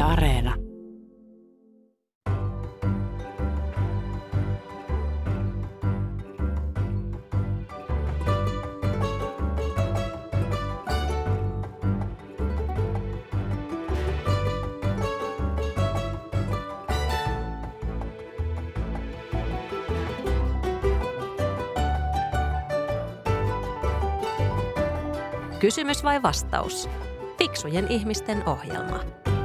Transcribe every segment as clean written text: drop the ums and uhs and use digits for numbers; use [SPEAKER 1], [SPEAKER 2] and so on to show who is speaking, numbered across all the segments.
[SPEAKER 1] Areena. Kysymys vai vastaus? Fiksujen ihmisten ohjelma.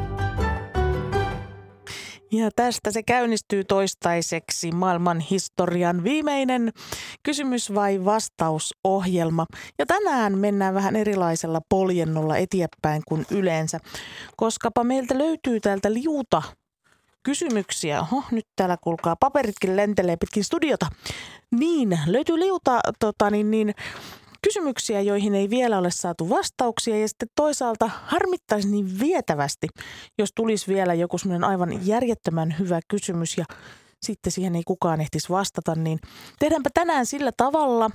[SPEAKER 2] Ja tästä se käynnistyy toistaiseksi maailman historian viimeinen kysymys vai vastausohjelma. Ja tänään mennään vähän erilaisella poljennolla eteenpäin kuin yleensä, koskapa meiltä löytyy täältä liuta kysymyksiä. Oho, nyt täällä kuulkaa paperitkin lentelee pitkin studiota. Niin, löytyy liuta kysymyksiä, joihin ei vielä ole saatu vastauksia ja sitten toisaalta harmittaisi niin vietävästi, jos tulisi vielä joku semmoinen aivan järjettömän hyvä kysymys ja sitten siihen ei kukaan ehtisi vastata, niin tehdäänpä tänään sillä tavalla,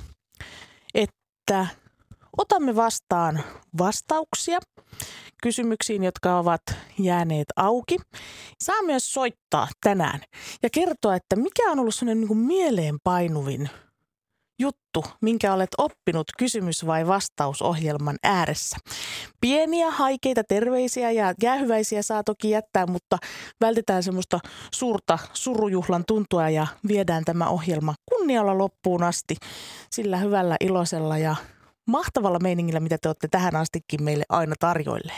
[SPEAKER 2] että otamme vastaan vastauksia kysymyksiin, jotka ovat jääneet auki. Saa myös soittaa tänään ja kertoa, että mikä on ollut semmoinen niin kuin mieleenpainuvin juttu, minkä olet oppinut kysymys- vai vastausohjelman ääressä. Pieniä, haikeita terveisiä ja jäähyväisiä saa toki jättää, mutta vältetään semmoista suurta surujuhlan tuntua ja viedään tämä ohjelma kunnialla loppuun asti sillä hyvällä, iloisella ja mahtavalla meiningillä, mitä te olette tähän astikin meille aina tarjoilleet.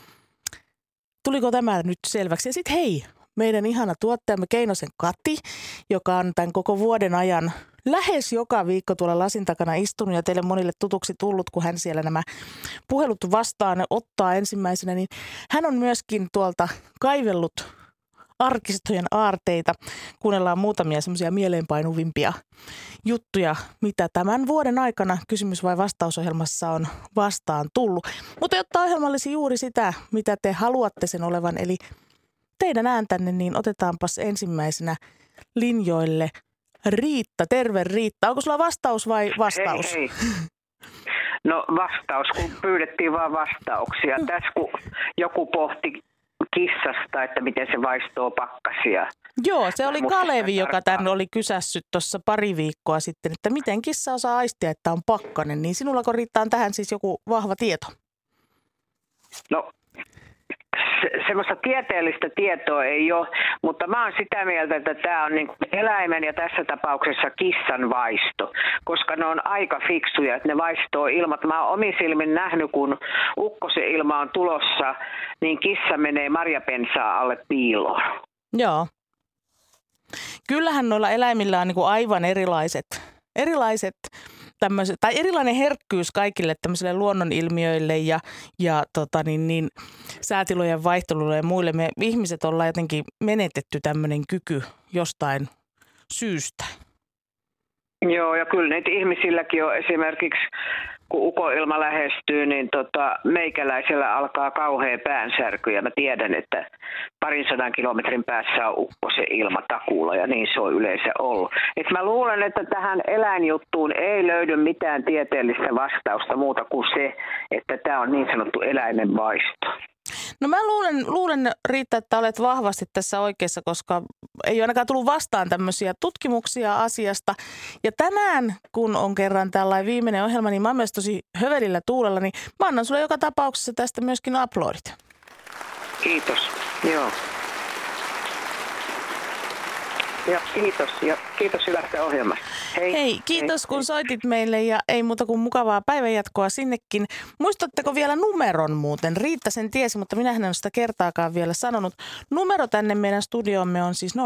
[SPEAKER 2] Tuliko tämä nyt selväksi? Ja sitten hei, meidän ihana tuottajamme Keinosen Kati, joka on tämän koko vuoden ajan lähes joka viikko tuolla lasin takana istunut ja teille monille tutuksi tullut, kun hän siellä nämä puhelut vastaan ottaa ensimmäisenä, niin hän on myöskin tuolta kaivellut arkistojen aarteita. Kuunnellaan muutamia semmoisia mieleenpainuvimpia juttuja, mitä tämän vuoden aikana kysymys- vai vastausohjelmassa on vastaan tullut. Mutta jotta ohjelma olisi juuri sitä, mitä te haluatte sen olevan, eli teidän ääntänne, niin otetaanpas ensimmäisenä linjoille Riitta. Terve Riitta. Onko sulla vastaus vai vastaus?
[SPEAKER 3] Hei. No vastaus, kun pyydettiin vaan vastauksia. Tässä kun joku pohti kissasta, että miten se vaistoo pakkasia.
[SPEAKER 2] Joo, se oli Kalevi, joka tänne oli kysässyt tuossa pari viikkoa sitten, että miten kissa osaa aistia, että on pakkanen. Niin sinulla Riitta on tähän siis joku vahva tieto?
[SPEAKER 3] No semmoista tieteellistä tietoa ei ole, mutta mä oon sitä mieltä, että tämä on niin eläimen ja tässä tapauksessa kissan vaisto, koska ne on aika fiksuja, että ne vaistoo ilmat. Mä oon omin silmin nähnyt, kun ukkosen ilma on tulossa, niin kissa menee marjapensaa alle piiloon.
[SPEAKER 2] Joo. Kyllähän noilla eläimillä on niin kuin aivan erilaiset tai erilainen herkkyys kaikille tämmöisille luonnonilmiöille ja säätilojen vaihteluille ja muille. Me ihmiset ollaan jotenkin menetetty tämmöinen kyky jostain syystä.
[SPEAKER 3] Joo, ja kyllä niitä ihmisilläkin on esimerkiksi, kun ukonilma lähestyy, niin meikäläisellä alkaa kauhea päänsärky. Ja mä tiedän, että 200 kilometrin päässä on ukkosen ilma takuulla ja niin se on yleensä ollut. Et mä luulen, että tähän eläinjuttuun ei löydy mitään tieteellistä vastausta muuta kuin se, että tämä on niin sanottu eläimen vaisto.
[SPEAKER 2] No mä luulen Riitta, että olet vahvasti tässä oikeassa, koska ei ole ainakaan tullut vastaan tämmöisiä tutkimuksia asiasta. Ja tänään, kun on kerran tällainen viimeinen ohjelma, niin mä oon myös tosi hövelillä tuulella, niin mä annan sulle joka tapauksessa tästä myöskin aplodit.
[SPEAKER 3] Kiitos, joo. Ja kiitos hyvästä ohjelmasta.
[SPEAKER 2] Hei, kiitos kun soitit meille ja ei muuta kuin mukavaa päivänjatkoa sinnekin. Muistatteko vielä numeron muuten? Riitta sen tiesi, mutta minä en ole sitä kertaakaan vielä sanonut. Numero tänne meidän studioomme on siis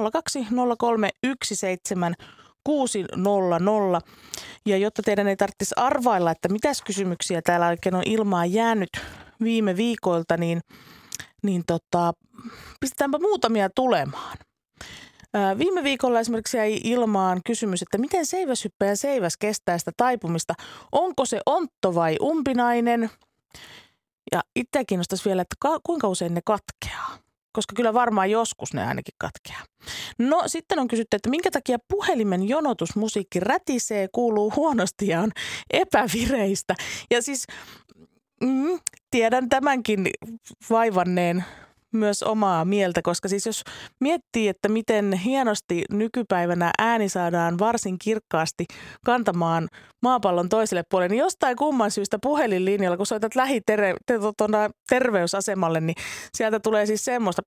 [SPEAKER 2] 0203170600. Ja jotta teidän ei tarvitsisi arvailla, että mitäs kysymyksiä täällä oikein on ilmaan jäänyt viime viikoilta, niin pistetäänpä muutamia tulemaan. Viime viikolla esimerkiksi jäi ilmaan kysymys, että miten seiväshyppäjä seiväs kestää sitä taipumista. Onko se ontto vai umpinainen? Ja itseä kiinnostaisi vielä, että kuinka usein ne katkeaa. Koska kyllä varmaan joskus ne ainakin katkeaa. No sitten on kysytty, että minkä takia puhelimen jonotusmusiikki rätisee, kuuluu huonosti ja on epävireistä. Ja siis tiedän tämänkin vaivanneen myös omaa mieltä, koska siis jos miettii, että miten hienosti nykypäivänä ääni saadaan varsin kirkkaasti kantamaan maapallon toiselle puolelle, niin jostain kumman syystä puhelinlinjalla, kun soitat terveysasemalle, niin sieltä tulee siis semmoista,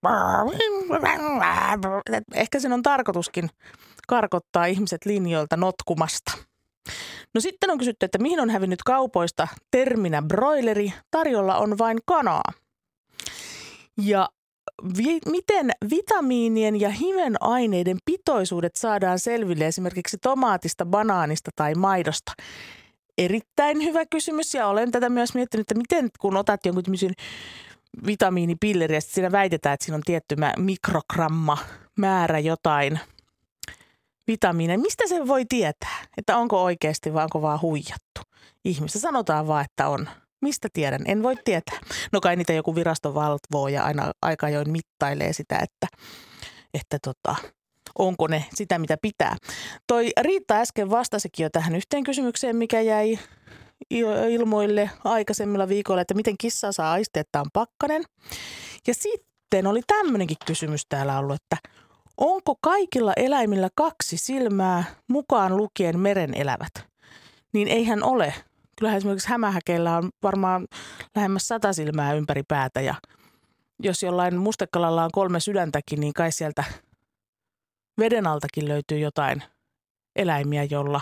[SPEAKER 2] ehkä sen on tarkoituskin karkottaa ihmiset linjoilta notkumasta. No sitten on kysytty, että mihin on hävinnyt kaupoista terminä broileri, tarjolla on vain kanaa. Ja miten vitamiinien ja hivenaineiden pitoisuudet saadaan selville esimerkiksi tomaatista, banaanista tai maidosta? Erittäin hyvä kysymys ja olen tätä myös miettinyt, että miten kun otat jonkun tämmöisen vitamiinipilleri ja sitten siinä väitetään, että siinä on tietty mikrogramma määrä jotain vitamiineja. Mistä se voi tietää, että onko oikeasti vai onko vaan huijattu? Ihmistä sanotaan vaan, että on. Mistä tiedän? En voi tietää. No kai niitä joku viraston valvooja aina aika ajoin mittailee sitä, että onko ne sitä, mitä pitää. Toi Riitta äsken vastasikin jo tähän yhteen kysymykseen, mikä jäi ilmoille aikaisemmilla viikoilla, että miten kissa saa aistia, että on pakkanen. Ja sitten oli tämmöinenkin kysymys täällä ollut, että onko kaikilla eläimillä 2 silmää, mukaan lukien meren elävät? Niin eihän ole. Kyllähän esimerkiksi hämähäkeillä on varmaan lähemmäs 100 silmää ympäri päätä ja jos jollain mustekalalla on 3 sydäntäkin, niin kai sieltä veden altakin löytyy jotain eläimiä, jolla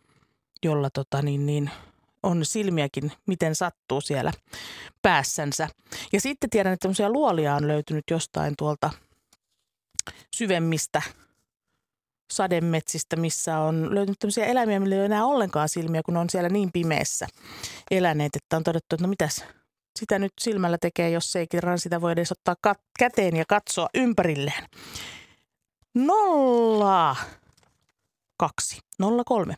[SPEAKER 2] on silmiäkin, miten sattuu siellä päässänsä. Ja sitten tiedän, että tämmöisiä luolia on löytynyt jostain tuolta syvemmistä sademetsistä, missä on löytynyt tämmöisiä eläimiä, millä ei ole enää ollenkaan silmiä, kun on siellä niin pimeässä eläneet, että on todettu, että no mitäs sitä nyt silmällä tekee, jos ei kerran sitä voi edes ottaa käteen ja katsoa ympärilleen. 02 03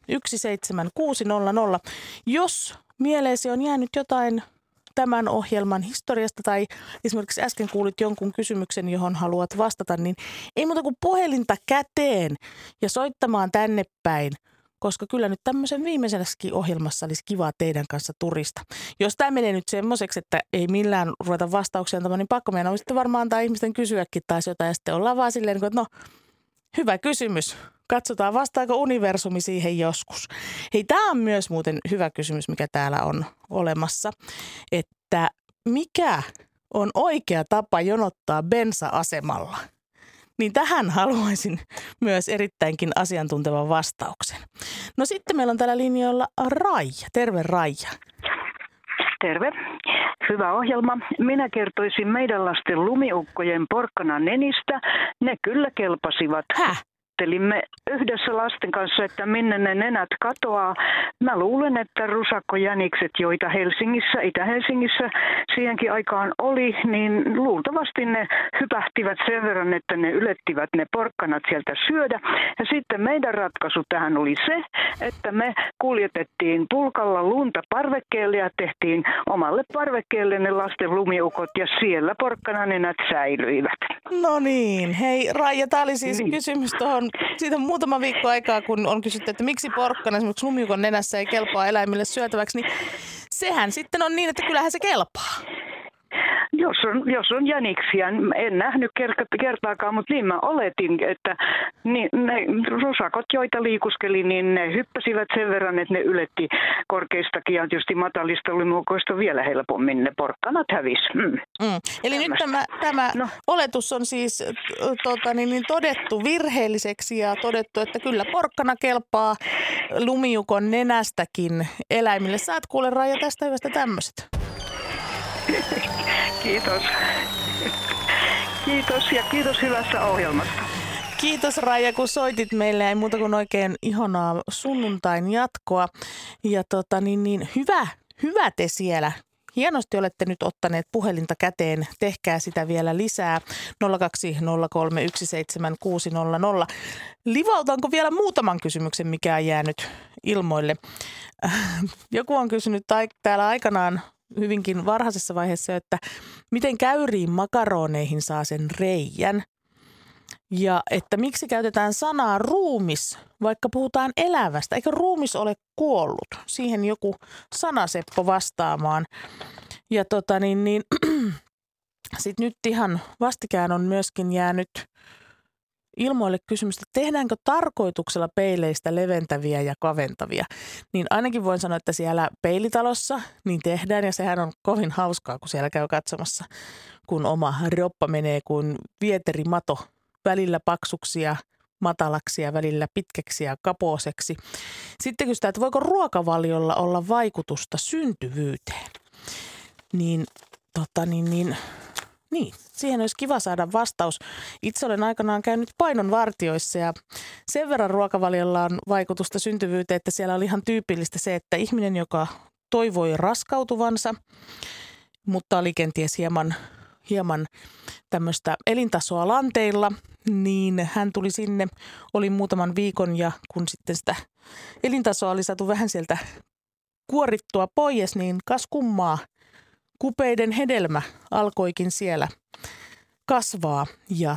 [SPEAKER 2] 17600. Jos mieleesi on jäänyt jotain tämän ohjelman historiasta tai esimerkiksi äsken kuulit jonkun kysymyksen, johon haluat vastata, niin ei muuta kuin puhelinta käteen ja soittamaan tänne päin, koska kyllä nyt tämmöisen viimeisenässäkin ohjelmassa olisi kiva teidän kanssa turista. Jos tämä menee nyt semmoiseksi, että ei millään ruveta vastauksia antamaan, niin pakko meidän on sitten varmaan antaa ihmisten kysyäkin taas jotain ja sitten ollaan vaan silleen, että no hyvä kysymys. Katsotaan vastaako universumi siihen joskus. Hei, tämä on myös muuten hyvä kysymys, mikä täällä on olemassa, että mikä on oikea tapa jonottaa bensa-asemalla? Niin tähän haluaisin myös erittäinkin asiantuntevan vastauksen. No sitten meillä on täällä linjoilla Raija. Terve Raija.
[SPEAKER 4] Terve. Hyvä ohjelma. Minä kertoisin meidän lasten lumiukkojen porkkananenistä. Ne kyllä kelpasivat. Ajattelimme yhdessä lasten kanssa, että minne ne nenät katoaa. Mä luulen, että rusakkojänikset, joita Helsingissä, Itä-Helsingissä siihenkin aikaan oli, niin luultavasti ne hypähtivät sen verran, että ne ylettivät ne porkkanat sieltä syödä. Ja sitten meidän ratkaisu tähän oli se, että me kuljetettiin pulkalla lunta parvekkeelle ja tehtiin omalle parvekkeelle ne lasten lumiukot ja siellä porkkananenät säilyivät.
[SPEAKER 2] No niin, hei Raija, tämä oli siis kysymys tuohon. Siitä on muutama viikko aikaa, kun on kysytty, että miksi porkkana esimerkiksi lumiukon nenässä ei kelpaa eläimille syötäväksi, niin sehän sitten on niin, että kyllähän se kelpaa.
[SPEAKER 4] Jos on jäniksiä, en nähnyt kertaakaan, mutta niin mä oletin, että ne rusakot, joita liikuskeli, niin ne hyppäsivät sen verran, että ne yletti korkeistakin ja tietysti matalista lumiukoista vielä helpommin. Ne porkkanat hävisi.
[SPEAKER 2] Eli nyt tämä oletus on siis todettu virheelliseksi ja todettu, että kyllä porkkana kelpaa lumiukon nenästäkin eläimille. Saat kuule Raija tästä hyvästä tämmöiset.
[SPEAKER 4] Kiitos. Kiitos ja kiitos hyvästä ohjelmasta.
[SPEAKER 2] Kiitos Raija, kun soitit meille. Ei muuta kuin oikein ihanaa sunnuntain jatkoa. Ja hyvä te siellä. Hienosti olette nyt ottaneet puhelinta käteen. Tehkää sitä vielä lisää. 020317600. Livautanko vielä muutaman kysymyksen, mikä on jäänyt ilmoille? Joku on kysynyt täällä aikanaan hyvinkin varhaisessa vaiheessa, että miten käyriin makaroneihin saa sen reijän. Ja että miksi käytetään sanaa ruumis, vaikka puhutaan elävästä. Eikö ruumis ole kuollut? Siihen joku sanaseppo vastaamaan. Ja Sitten nyt ihan vastikään on myöskin jäänyt ilmoille kysymys, että tehdäänkö tarkoituksella peileistä leventäviä ja kaventavia. Niin ainakin voin sanoa, että siellä peilitalossa niin tehdään ja sehän on kovin hauskaa, kun siellä käy katsomassa, kun oma roppa menee kuin vieterimato välillä paksuksi ja matalaksi ja välillä pitkäksi ja kaposeksi. Sitten kysytään, että voiko ruokavaliolla olla vaikutusta syntyvyyteen? Niin, siihen olisi kiva saada vastaus. Itse olen aikanaan käynyt painonvartioissa ja sen verran ruokavaliolla on vaikutusta syntyvyyteen, että siellä oli ihan tyypillistä se, että ihminen, joka toivoi raskautuvansa, mutta oli kenties hieman tämmöistä elintasoa lanteilla, niin hän tuli sinne, oli muutaman viikon ja kun sitten sitä elintasoa oli saatu vähän sieltä kuorittua pois, niin kas kummaa, kupeiden hedelmä alkoikin siellä kasvaa ja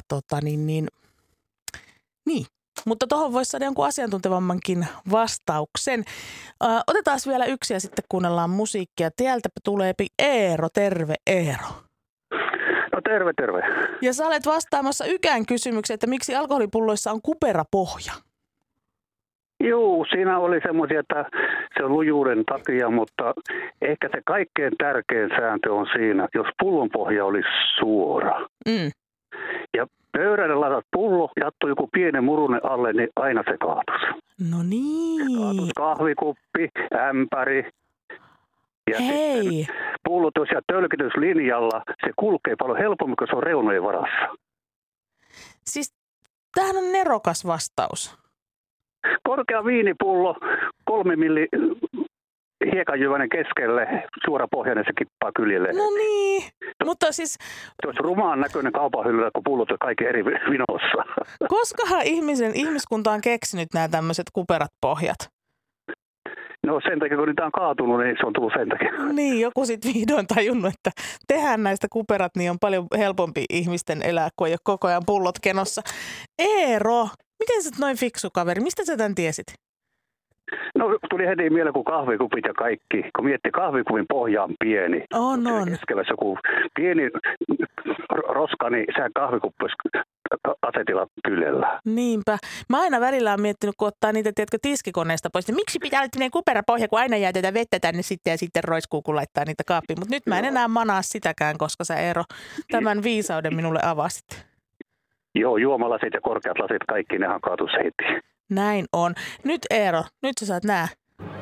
[SPEAKER 2] niin. Mutta tuohon voisi saada jonkun asiantuntevammankin vastauksen. Otetaan vielä yksi ja sitten kuunnellaan musiikkia. Täältäpä tuleepi Eero. Terve Eero.
[SPEAKER 5] No terve.
[SPEAKER 2] Ja sä olet vastaamassa Ykän kysymykseen, että miksi alkoholipulloissa on kuperapohja?
[SPEAKER 5] Juu, siinä oli semmoisia, että se on lujuuden takia, mutta ehkä se kaikkein tärkein sääntö on siinä, jos pullon pohja olisi suora. Ja pöydälle laitat pullo, jattuu joku pienen murunen alle, niin aina se kaatus.
[SPEAKER 2] No niin.
[SPEAKER 5] Se kaatus kahvikuppi, ämpäri. Ja
[SPEAKER 2] hei.
[SPEAKER 5] Pullotus- ja tölkityslinjalla se kulkee paljon helpommin, kun se on reunojen varassa.
[SPEAKER 2] Siis tämähän on nerokas vastaus.
[SPEAKER 5] Korkea viinipullo, 3 milli hiekanjyväinen keskelle, suora pohjainen, se kippaa kyljelle.
[SPEAKER 2] No niin, mutta siis...
[SPEAKER 5] Se olisi rumaan näköinen kaupan hyllyllä, kun pullot on kaikki eri vinossa.
[SPEAKER 2] Koskahan ihmiskunta on keksinyt nämä tämmöiset kuperat pohjat?
[SPEAKER 5] No sen takia, kun niitä on kaatunut, niin se on tullut sen takia.
[SPEAKER 2] Niin, joku sitten vihdoin tajunnut, että tehdään näistä kuperat, niin on paljon helpompi ihmisten elää, kun ei ole koko ajan pullot kenossa. Eero, miten sä oot noin fiksu kaveri? Mistä sä tämän tiesit?
[SPEAKER 5] No tuli heti mieleen, kun kahvikupit ja kaikki. Kun mietti, kahvikupin pohja on pieni.
[SPEAKER 2] On.
[SPEAKER 5] Keskellä joku pieni roska, niin sehän kahvikuppi olisi asetilla kyljellä.
[SPEAKER 2] Niinpä. Mä aina välillä olen miettinyt, kun ottaa niitä, tiedätkö, tiskikoneesta pois, niin miksi pitää olla kuperapohja, kun aina jää tätä vettä tänne sitten ja sitten roiskuu, kun laittaa niitä kaappiin. Mutta nyt mä en enää manaa sitäkään, koska sä Eero tämän viisauden minulle avasit.
[SPEAKER 5] Joo, juomalasit ja korkeat lasit, kaikki nehän kaatuu heti.
[SPEAKER 2] Näin on. Nyt Eero, nyt sä saat nää.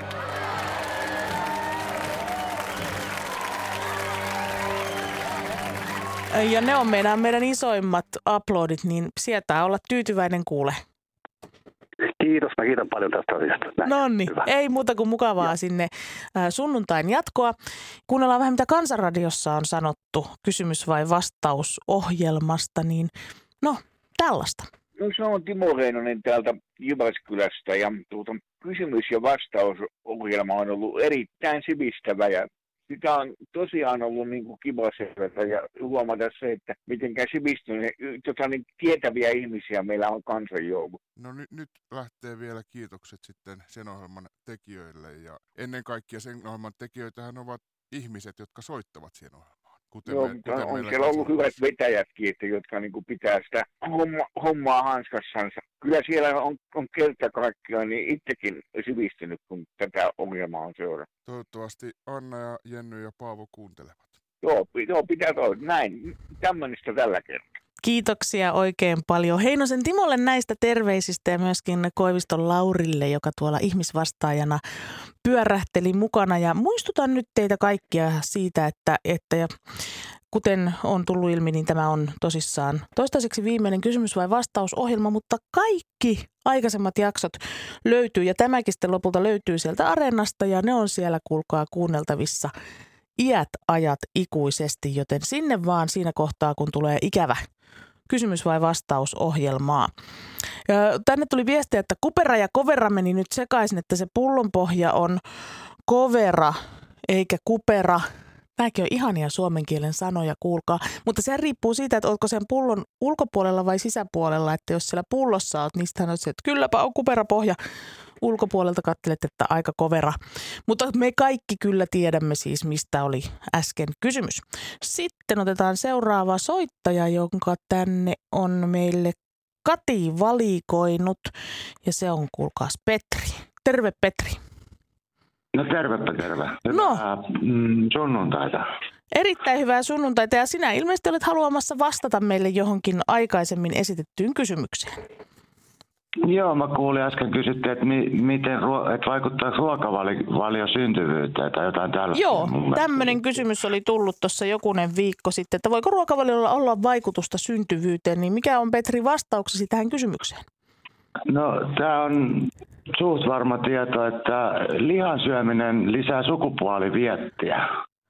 [SPEAKER 2] Ja ne on meidän isoimmat uploadit, niin sieltä olla tyytyväinen kuule.
[SPEAKER 5] Kiitos, mä kiitän paljon tästä asiasta.
[SPEAKER 2] Nonni, ei muuta kuin mukavaa sinne sunnuntain jatkoa. Kuunnellaan vähän, mitä Kansanradiossa on sanottu kysymys- vai vastausohjelmasta, niin no tällaista.
[SPEAKER 6] No se on Timo Heinonen täältä Jyväskylästä ja kysymys- ja vastausohjelma on ollut erittäin sivistävä ja sitä on tosiaan ollut niin kuin kiva seurata ja huomata se, että mitenkään sivistyneet, niin tietäviä ihmisiä meillä on kansanjoukko.
[SPEAKER 7] No nyt lähtee vielä kiitokset sitten sen ohjelman tekijöille ja ennen kaikkea sen ohjelman tekijöitähän ovat ihmiset, jotka soittavat siihen ohjelmaan.
[SPEAKER 6] On siellä ollut hyvät vetäjätkin, että, jotka niin kuin pitää sitä hommaa hanskassansa. Kyllä siellä on kerta kaikkiaan niin itsekin sivistynyt, kun tätä ohjelmaa on seurannut.
[SPEAKER 7] Toivottavasti Anna ja Jenny ja Paavo kuuntelevat.
[SPEAKER 6] Joo, pitää olla näin. Tämmöistä tällä kertaa.
[SPEAKER 2] Kiitoksia oikein paljon Heinosen Timolle näistä terveisistä ja myöskin Koiviston Laurille, joka tuolla ihmisvastaajana pyörähteli mukana. Ja muistutan nyt teitä kaikkia siitä, että kuten on tullut ilmi, niin tämä on tosissaan toistaiseksi viimeinen kysymys- vai vastausohjelma, mutta kaikki aikaisemmat jaksot löytyy ja tämäkin sitten lopulta löytyy sieltä Areenasta ja ne on siellä kuulkaa kuunneltavissa iät ajat ikuisesti, joten sinne vaan siinä kohtaa, kun tulee ikävä kysymys- vai vastausohjelmaa. Ja tänne tuli viestiä, että kupera ja kovera meni nyt sekaisin, että se pullonpohja on kovera eikä kupera. Nämäkin on ihania suomen kielen sanoja, kuulkaa. Mutta se riippuu siitä, että oletko sen pullon ulkopuolella vai sisäpuolella. Että jos siellä pullossa olet, niin sitähän on se, että kylläpä on kuperapohja. ulkopuolelta katselet, että aika kovera. Mutta me kaikki kyllä tiedämme siis, mistä oli äsken kysymys. Sitten otetaan seuraava soittaja, jonka tänne on meille Kati valikoinut. Ja se on, kuulkaas, Petri. Terve, Petri.
[SPEAKER 8] No tervepä terve.
[SPEAKER 2] Hyvää
[SPEAKER 8] sunnuntaita.
[SPEAKER 2] Erittäin hyvää sunnuntaita, ja sinä ilmeisesti olet haluamassa vastata meille johonkin aikaisemmin esitettyyn kysymykseen.
[SPEAKER 8] Joo, mä kuulin äsken kysyttiin, että että vaikuttaako ruokavalio syntyvyyteen tai jotain tällaista.
[SPEAKER 2] Joo, tämmöinen kysymys oli tullut tuossa jokunen viikko sitten, että voiko ruokavaliolla olla vaikutusta syntyvyyteen, niin mikä on, Petri, vastauksesi tähän kysymykseen?
[SPEAKER 8] No, tämä on suht varma tieto, että lihan syöminen lisää sukupuoliviettiä.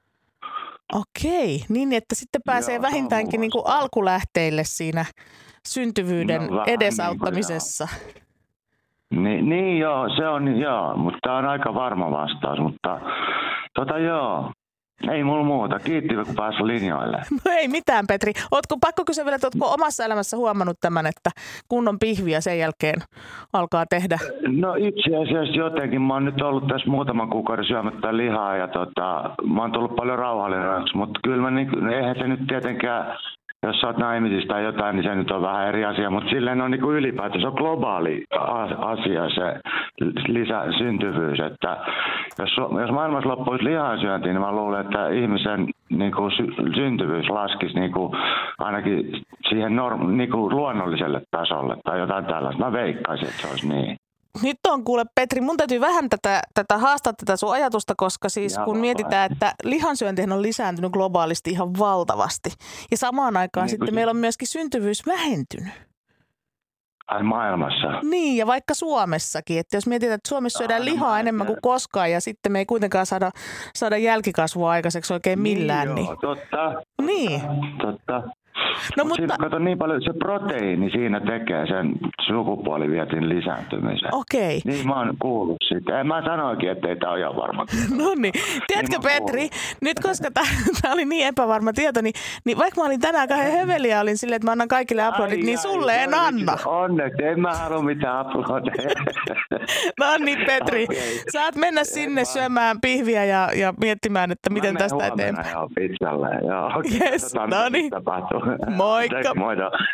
[SPEAKER 2] Okei, niin että sitten pääsee vähintäänkin niin kuin alkulähteille siinä syntyvyyden edesauttamisessa.
[SPEAKER 8] Niin joo, se on joo, mutta tämä on aika varma vastaus, mutta joo. Ei mulla muuta. Kiitti, kun pääsi linjoille.
[SPEAKER 2] No ei mitään, Petri. Pakko kysyä vielä, että ootko omassa elämässä huomannut tämän, että kunnon pihviä sen jälkeen alkaa tehdä?
[SPEAKER 8] No itse asiassa jotenkin. Mä oon nyt ollut tässä muutaman kuukauden syömättä lihaa ja mä oon tullut paljon rauhalliseksi, mutta kyllä eihän se nyt tietenkään, jos sä oot naimisissa tai jotain, niin se nyt on vähän eri asia, mutta silleen on niin kuin ylipäätään, se on globaali asia se syntyvyys, että jos maailmassa loppuisi lihansyönti, niin mä luulen, että ihmisen niin kuin syntyvyys laskisi niin kuin ainakin siihen niin kuin luonnolliselle tasolle tai jotain tällaista. Mä veikkaisin, että se olisi niin.
[SPEAKER 2] Nyt on, kuule, Petri, mun täytyy vähän tätä haastaa tätä sun ajatusta, koska siis kun mietitään, että lihansyöntihän on lisääntynyt globaalisti ihan valtavasti. Ja samaan aikaan niin, sitten meillä on myöskin syntyvyys vähentynyt.
[SPEAKER 8] Ai maailmassa?
[SPEAKER 2] Niin, ja vaikka Suomessakin. Että jos mietitään, että Suomessa syödään lihaa enemmän kuin koskaan ja sitten me ei kuitenkaan saada jälkikasvua aikaiseksi oikein millään.
[SPEAKER 8] Niin, joo, totta.
[SPEAKER 2] Niin.
[SPEAKER 8] Totta.
[SPEAKER 2] No, mutta
[SPEAKER 8] siinä kato niin paljon, se proteiini siinä tekee sen sukupuolivietin lisääntymisen.
[SPEAKER 2] Okei.
[SPEAKER 8] Niin mä oon kuullut siitä. Mä sanoinkin, että ei tää ole ihan varma tieto.
[SPEAKER 2] No niin. Tiedätkö, Petri, nyt koska tämä oli niin epävarma tieto, niin vaikka mä olin tänään kahden höveliä, olin silleen, että mä annan kaikille uploadit, niin sulle en anna.
[SPEAKER 8] Onneksi, en mä halua mitään uploadeja.
[SPEAKER 2] No niin, Petri. Okay. Saat mennä sinne syömään pihviä ja miettimään, että miten tästä eteenpäin.
[SPEAKER 8] Joo, pizzalle. Joo,
[SPEAKER 2] yes, no niin. Moikka.
[SPEAKER 8] Moi.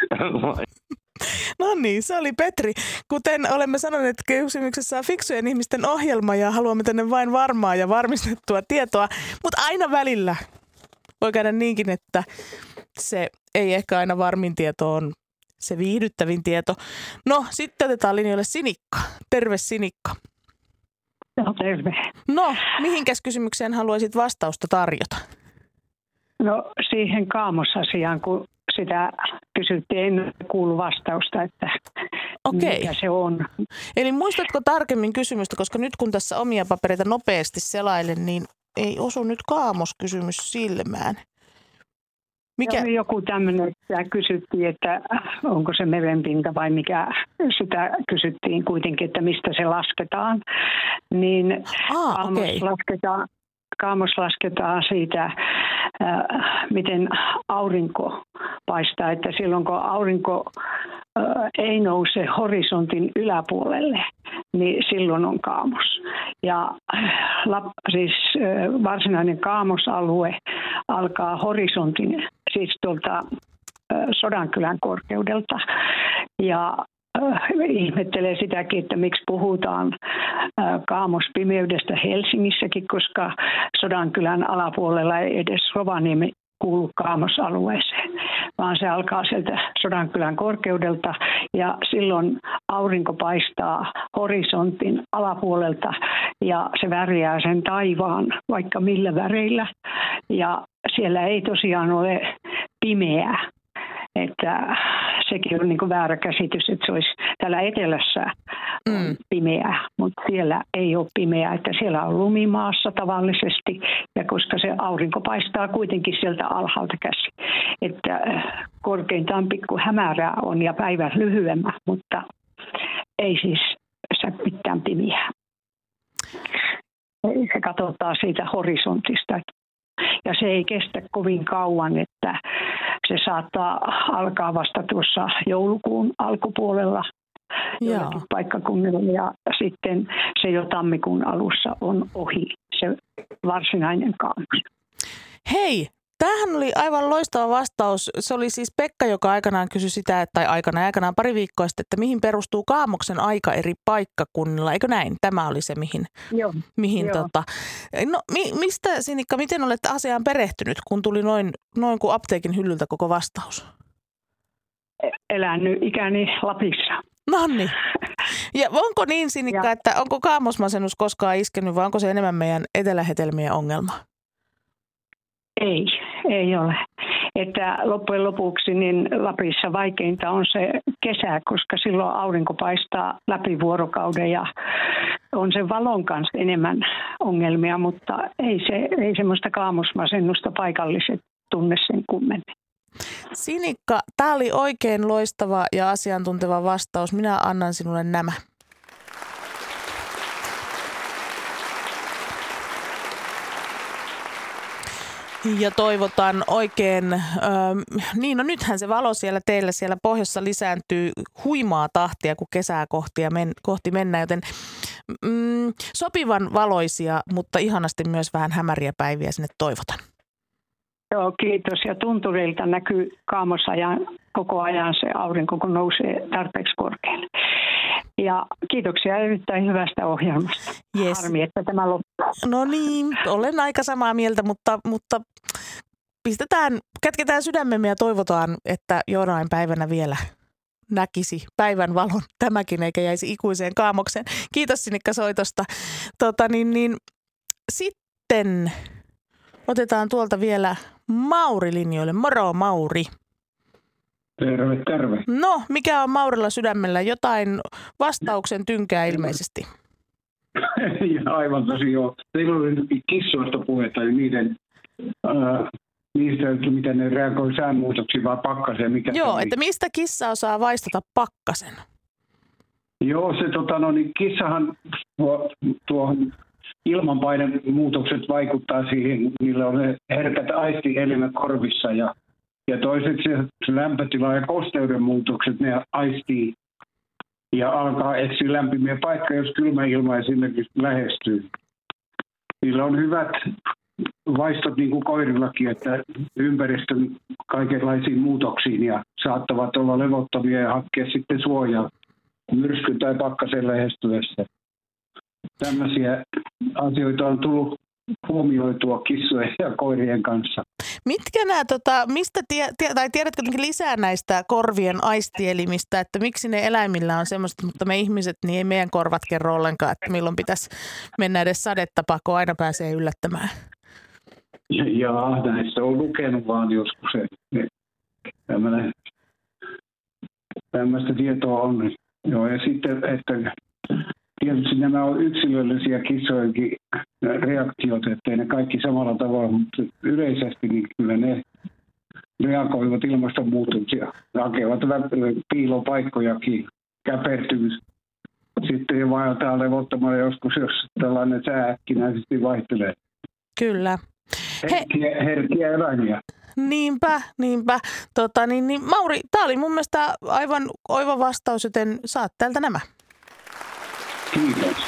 [SPEAKER 2] No niin, se oli Petri. Kuten olemme sanoneet, kysymyksessä on fiksujen ihmisten ohjelma ja haluamme tänne vain varmaa ja varmistettua tietoa, mutta aina välillä voi käydä niinkin, että se ei ehkä aina varmin tieto on se viihdyttävin tieto. No, sitten otetaan linjoille Sinikka. Terve, Sinikka.
[SPEAKER 9] No, terve.
[SPEAKER 2] No, mihinkäs kysymykseen haluaisit vastausta tarjota?
[SPEAKER 9] No, siihen kaamosasiaan, kun sitä kysyttiin, en kuulu vastausta, että mikä se on.
[SPEAKER 2] Eli muistatko tarkemmin kysymystä, koska nyt kun tässä omia papereita nopeasti selailen, niin ei osu nyt kaamoskysymys silmään.
[SPEAKER 9] Mikä? Joku tämmöinen, että kysyttiin, että onko se merenpinta vai mikä, sitä kysyttiin kuitenkin, että mistä se lasketaan. Niin kaamos lasketaan siitä, miten aurinko paistaa, että silloin kun aurinko ei nouse horisontin yläpuolelle, niin silloin on kaamos. Ja siis varsinainen kaamosalue alkaa horisontin, siis tuolta Sodankylän korkeudelta. Ja ihmettelee sitäkin, että miksi puhutaan kaamospimeydestä Helsingissäkin, koska Sodankylän alapuolella ei edes Rovaniemi kuulu kaamosalueeseen, vaan se alkaa sieltä Sodankylän korkeudelta ja silloin aurinko paistaa horisontin alapuolelta ja se värjää sen taivaan vaikka millä väreillä ja siellä ei tosiaan ole pimeää. Että sekin on niin kuin väärä käsitys, että se olisi täällä etelässä pimeää, mutta siellä ei ole pimeää, että siellä on lumimaassa tavallisesti ja koska se aurinko paistaa kuitenkin sieltä alhaalta käsi, että korkeintaan pikku hämärää on ja päivät lyhyemmä, mutta ei siis mitään pimeää. Se katsotaan siitä horisontista ja se ei kestä kovin kauan, että se saattaa alkaa vasta tuossa joulukuun alkupuolella joillakin paikkakunnilla ja sitten se jo tammikuun alussa on ohi, se varsinainen kaamos.
[SPEAKER 2] Hei, tämähän oli aivan loistava vastaus. Se oli siis Pekka, joka aikanaan kysyi sitä, tai aikanaan pari viikkoa sitten, että mihin perustuu kaamoksen aika eri paikkakunnilla. Eikö näin? Tämä oli se, mihin
[SPEAKER 9] Joo.
[SPEAKER 2] No mistä, Sinikka, miten olette asiaan perehtynyt, kun tuli noin kuin apteekin hyllyltä koko vastaus?
[SPEAKER 9] Elänyt ikäni Lapissa.
[SPEAKER 2] Nonni. Ja onko niin, Sinikka, että onko kaamosmasennus koskaan iskenyt vai onko se enemmän meidän etelähetelmien ongelma?
[SPEAKER 9] Ei ole. Että loppujen lopuksi niin Lapissa vaikeinta on se kesä, koska silloin aurinko paistaa läpi vuorokauden ja on se valon kanssa enemmän ongelmia, mutta ei semmoista kaamosmasennusta paikalliset tunne sen kummemmin.
[SPEAKER 2] Sinikka, tämä oli oikein loistava ja asiantunteva vastaus. Minä annan sinulle nämä. Ja toivotan oikein, niin no nythän se valo siellä teillä siellä pohjoissa lisääntyy huimaa tahtia, kun kesää kohti mennään, joten sopivan valoisia, mutta ihanasti myös vähän hämäriä päiviä sinne toivotan.
[SPEAKER 9] Joo, kiitos. Ja tuntureilta näkyy kaamosajan koko ajan se aurinko, kun nousee tarpeeksi korkealle. Ja kiitoksia erittäin hyvästä ohjelmasta.
[SPEAKER 2] Yes.
[SPEAKER 9] Harmi, että tämä loppuu.
[SPEAKER 2] No niin, olen aika samaa mieltä, mutta kätketään sydämemme ja toivotaan, että jonain päivänä vielä näkisi päivän valon tämäkin, eikä jäisi ikuiseen kaamokseen. Kiitos Sinikka soitosta. Sitten otetaan tuolta vielä Mauri linjoille. Moro Mauri.
[SPEAKER 10] Terve, terve.
[SPEAKER 2] No, mikä on Maurilla sydämellä? Jotain vastauksen tynkää ilmeisesti.
[SPEAKER 10] Aivan tosi joo. Teillä oli kissoista puhetta ja niistä, miten ne reagoi säänmuutoksiin vai pakkaseen. Mikä
[SPEAKER 2] joo, että mistä kissa osaa vaistata pakkasen?
[SPEAKER 10] Joo, se kissahan tuohon ilmanpainemuutokset vaikuttaa siihen. Niillä on ne herkät aistielimet korvissa ja toiseksi se lämpötila ja kosteuden muutokset, ne aistii ja alkaa etsiä lämpimiä paikkoja, jos kylmä ilma esimerkiksi lähestyy. Niillä on hyvät vaistot niin kuin koirillakin, että ympäristön kaikenlaisiin muutoksiin ja saattavat olla levottomia ja hakkea sitten suojaa myrskyn tai pakkasen lähestyessä. Tällaisia asioita on tullut huomioitua kissojen ja koirien kanssa.
[SPEAKER 2] Mitkä nämä, tiedätkö lisää näistä korvien aistielimistä, että miksi ne eläimillä on semmoista, mutta me ihmiset, niin ei meidän korvat kerro ollenkaan, että milloin pitäisi mennä edes sadetta pakoon, aina pääsee yllättämään.
[SPEAKER 10] Jaa, näistä on lukenut vaan joskus, tämmöistä tietoa on. Joo, ja sitten, että tietysti nämä on yksilöllisiä kissojenkin reaktiot, ettei ne kaikki samalla tavalla, mutta yleisesti niin kyllä ne reagoivat ilmastonmuutoksia, hakevat piilopaikkojakin, käpertyy. Sitten jo vaeltaa levottomalla joskus, jos tällainen sää äkkinäisesti vaihtelee.
[SPEAKER 2] Kyllä.
[SPEAKER 10] Herkkiä eläimiä.
[SPEAKER 2] Niinpä. Mauri, tämä oli mun mielestä aivan oiva vastaus, joten saat täältä nämä.
[SPEAKER 10] Kiitos.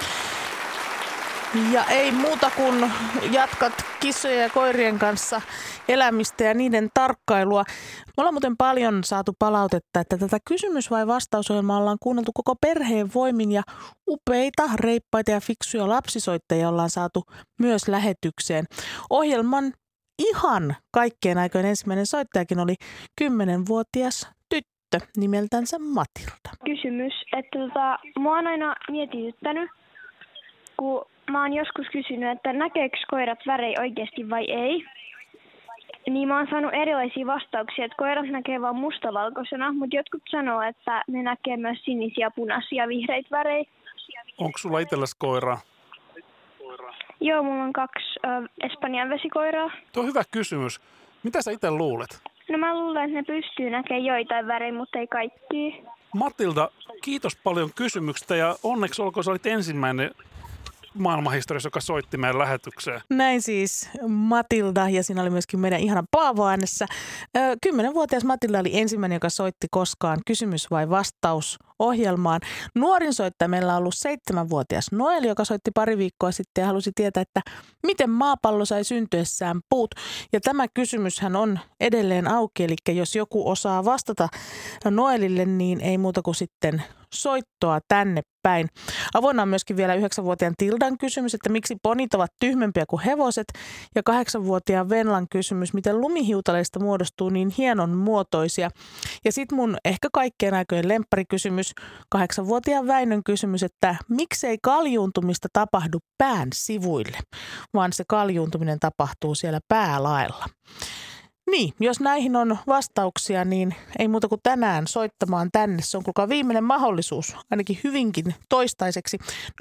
[SPEAKER 2] Ja ei muuta kuin jatkat kissojen ja koirien kanssa elämistä ja niiden tarkkailua. Me ollaan muuten paljon saatu palautetta, että tätä kysymys- vai vastausohjelmaa ollaan kuunneltu koko perheen voimin ja upeita, reippaita ja fiksuja lapsisoittajia ollaan saatu myös lähetykseen. Ohjelman ihan kaikkien aikojen ensimmäinen soittajakin oli 10-vuotias tyttö nimeltänsä Matilda.
[SPEAKER 11] Kysymys, että mua on aina mietityttänyt, kun mä oon joskus kysynyt, että näkeekö koirat värejä oikeasti vai ei. Niin mä oon saanut erilaisia vastauksia, että koirat näkee vaan mustavalkoisena, mutta jotkut sanoo, että ne näkee myös sinisiä, punaisia, vihreitä värejä.
[SPEAKER 12] Onko sulla itselläsi koiraa?
[SPEAKER 11] Joo, mulla on 2 Espanjan vesikoiraa.
[SPEAKER 12] Tuo on hyvä kysymys. Mitä sä itse luulet?
[SPEAKER 11] No mä luulen, että ne pystyy näkemään joitain värejä, mutta ei kaikkia.
[SPEAKER 12] Matilda, kiitos paljon kysymyksestä ja onneksi olkoon, sä olit ensimmäinen maailmanhistoriassa, joka soitti meidän lähetykseen.
[SPEAKER 2] Näin siis Matilda, ja siinä oli myöskin meidän ihana Paavo äänessä. 10-vuotias Matilda oli ensimmäinen, joka soitti koskaan kysymys vai vastaus ohjelmaan. Nuorin soittaja meillä on ollut 7-vuotias Noel, joka soitti pari viikkoa sitten ja halusi tietää, että miten maapallo sai syntyessään puut. Ja tämä kysymyshän on edelleen auki, eli jos joku osaa vastata Noelille, niin ei muuta kuin sitten soittoa tänne päin. Avoinna on myöskin vielä 9-vuotiaan Tildan kysymys, että miksi ponit ovat tyhmempiä kuin hevoset, ja 8-vuotiaan Venlan kysymys, miten lumihiutaleista muodostuu niin hienon muotoisia. Ja sitten mun ehkä kaikkien aikojen lempparikysymys, 8-vuotiaan Väinön kysymys, että miksei kaljuuntumista tapahdu pään sivuille, vaan se kaljuuntuminen tapahtuu siellä päälaella. Niin, jos näihin on vastauksia, niin ei muuta kuin tänään soittamaan tänne. Se on kuulkaa viimeinen mahdollisuus, ainakin hyvinkin toistaiseksi.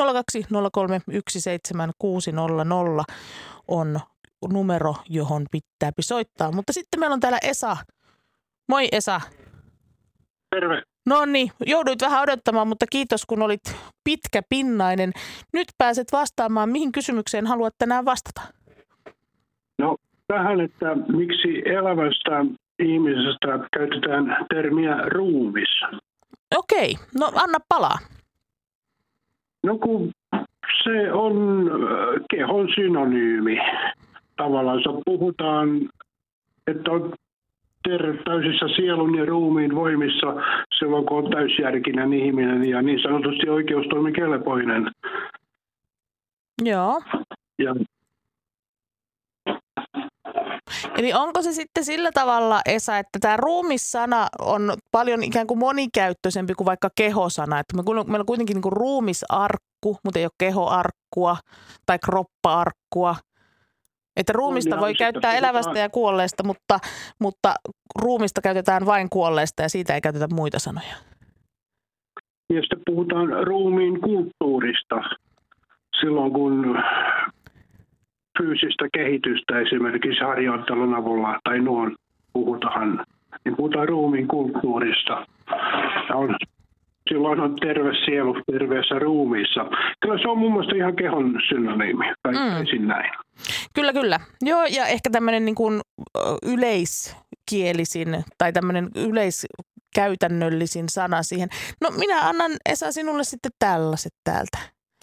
[SPEAKER 2] 020317600 on numero, johon pitää soittaa. Mutta sitten meillä on täällä Esa. Moi Esa.
[SPEAKER 13] Terve.
[SPEAKER 2] No niin, jouduit vähän odottamaan, mutta kiitos kun olit pitkäpinnainen. Nyt pääset vastaamaan, mihin kysymykseen haluat tänään vastata.
[SPEAKER 13] No tähän, että miksi elävästä ihmisestä käytetään termiä ruumis?
[SPEAKER 2] Okei, no anna palaa.
[SPEAKER 13] No kun se on kehon synonyymi. Tavallaan puhutaan, että on täysissä sielun ja ruumiin voimissa silloin, kun on täysjärkinen ihminen ja niin sanotusti oikeustoimikelpoinen.
[SPEAKER 2] Joo.
[SPEAKER 13] Ja
[SPEAKER 2] eli onko se sitten sillä tavalla, Esa, että tämä ruumissana on paljon ikään kuin monikäyttöisempi kuin vaikka kehosana? Että meillä on kuitenkin niin kuin ruumisarkku, mutta ei ole kehoarkkua tai kroppa-arkkua. Että ruumista voi käyttää elävästä ja kuolleesta, mutta ruumista käytetään vain kuolleesta ja siitä ei käytetä muita sanoja.
[SPEAKER 13] Ja sitten puhutaan ruumiin kulttuurista silloin, kun fyysistä kehitystä esimerkiksi harjoittelun avulla tai noin puhutaan, niin puhutaan ruumiin kulttuurista. Silloin on terve sielu terveessä ruumiissa. Kyllä se on mun mielestä ihan kehon synonyymi, väittäisin näin.
[SPEAKER 2] Kyllä. Joo, ja ehkä tämmöinen niin kuin yleiskielisin tai tämmöinen yleiskäytännöllisin sana siihen. No minä annan, Esa, sinulle sitten tällaiset täältä.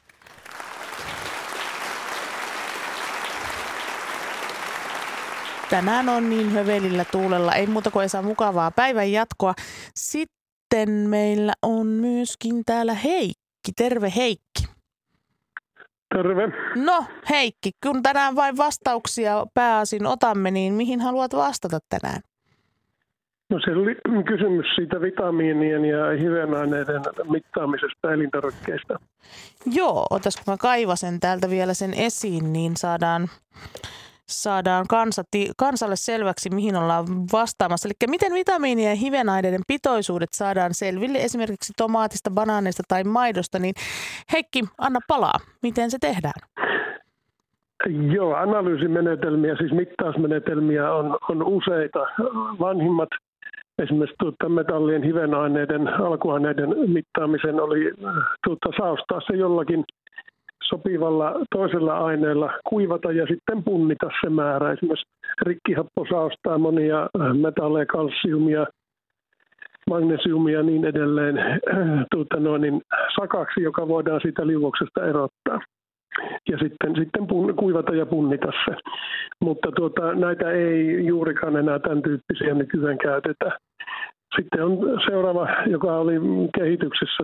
[SPEAKER 2] Tänään on niin hövelillä tuulella. Ei muuta kuin Esa mukavaa päivän jatkoa. Sitten meillä on myöskin täällä Heikki. Terve Heikki.
[SPEAKER 13] Terve.
[SPEAKER 2] No Heikki, kun tänään vain vastauksia pääasin otamme, niin mihin haluat vastata tänään?
[SPEAKER 13] No se oli kysymys siitä vitamiinien ja hivenaineiden mittaamisesta elintarvikkeista.
[SPEAKER 2] Joo, otas kun mä kaivasen täältä vielä sen esiin, niin saadaan kansalle selväksi, mihin ollaan vastaamassa. Eli miten vitamiinien ja hivenaineiden pitoisuudet saadaan selville esimerkiksi tomaatista, banaaneista tai maidosta, niin Heikki, anna palaa. Miten se tehdään?
[SPEAKER 13] Joo, analyysimenetelmiä, siis mittausmenetelmiä on useita. Vanhimmat esimerkiksi metallien, hivenaineiden, alkuaineiden mittaamisen oli saostaa se jollakin sopivalla toisella aineella, kuivata ja sitten punnita se määrä. Esimerkiksi rikkihappo saostaa monia metalleja, kalsiumia, magnesiumia ja niin edelleen sakaksi, joka voidaan siitä liuoksesta erottaa. Ja sitten kuivata ja punnita se. Mutta näitä ei juurikaan enää tämän tyyppisiä nykyään käytetä. Sitten on seuraava, joka oli kehityksessä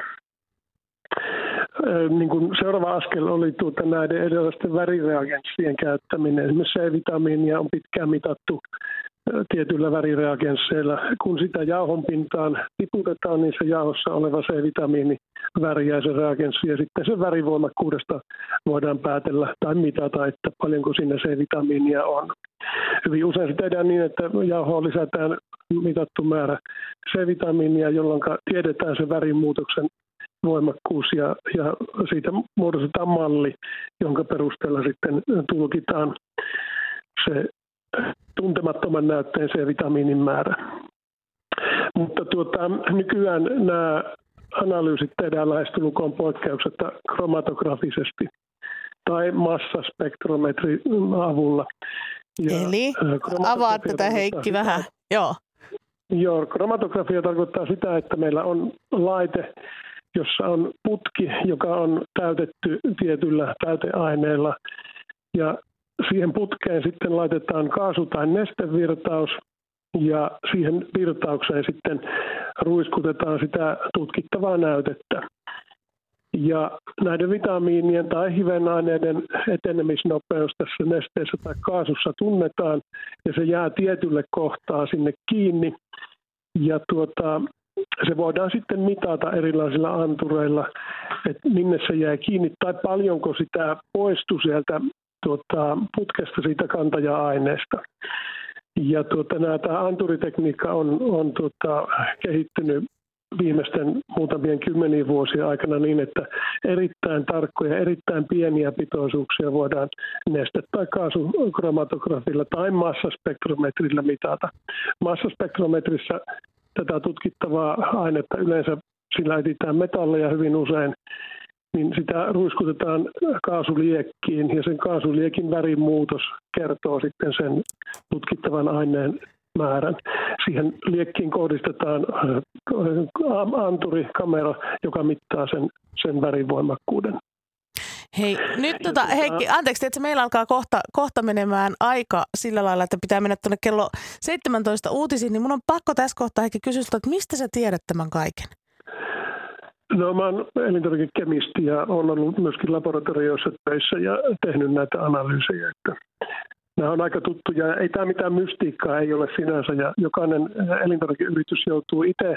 [SPEAKER 13] niin kuin seuraava askel oli näiden erilaisten värireagenssien käyttäminen. Esimerkiksi C-vitamiinia on pitkään mitattu tietyillä värireagensseilla. Kun sitä jauhon pintaan tiputetaan, niin se jauhossa oleva C-vitamiini värjää se reagenssi ja sitten sen värivoimakkuudesta voidaan päätellä tai mitata, että paljonko siinä C-vitamiinia on. Hyvin usein se tehdään niin, että jauhoon lisätään mitattu määrä C-vitamiinia, jolloin tiedetään se värimuutoksen voimakkuus ja siitä muodostetaan malli, jonka perusteella sitten tulkitaan se tuntemattoman näytteen C-vitamiinin määrä. Mutta nykyään nämä analyysit tehdään lähestulkoon poikkeuksetta kromatografisesti. tai massaspektrometrin avulla.
[SPEAKER 2] Eli avaa tätä Heikki vähän.
[SPEAKER 13] Joo, kromatografia tarkoittaa sitä, että meillä on laite, jossa on putki, joka on täytetty tietyllä täyteaineella. Ja siihen putkeen sitten laitetaan kaasu- tai nestevirtaus ja siihen virtaukseen sitten ruiskutetaan sitä tutkittavaa näytettä. Ja näiden vitamiinien tai hivenaineiden etenemisnopeus tässä nesteessä tai kaasussa tunnetaan ja se jää tietylle kohtaa sinne kiinni. Ja se voidaan sitten mitata erilaisilla antureilla, että minne se jää kiinni tai paljonko sitä poistuu sieltä putkesta siitä kantaja-aineesta. Ja tämä anturitekniikka on kehittynyt viimeisten muutamien kymmenien vuosien aikana niin, että erittäin tarkkoja, erittäin pieniä pitoisuuksia voidaan neste- tai kaasukromatografilla tai massaspektrometrillä mitata. Massaspektrometrissä tätä tutkittavaa ainetta yleensä sillä etsitään metalleja hyvin usein, niin sitä ruiskutetaan kaasuliekkiin ja sen kaasuliekkin värin muutos kertoo sitten sen tutkittavan aineen määrän. Siihen liekkiin kohdistetaan anturikamera, joka mittaa sen värivoimakkuuden.
[SPEAKER 2] Hei, nyt Heikki, anteeksi, että meillä alkaa kohta menemään aika sillä lailla, että pitää mennä tuonne kello 17 uutisiin, niin mun on pakko tässä kohtaa Heikki kysyä, että mistä sä tiedät tämän kaiken?
[SPEAKER 13] No mä oon elintarvikekemisti ja olen ollut myöskin laboratorioissa töissä ja tehnyt näitä analyysejä. Että nämä on aika tuttuja. Ei tämä mitään mystiikkaa ei ole sinänsä ja jokainen elintarvikeyritys joutuu itse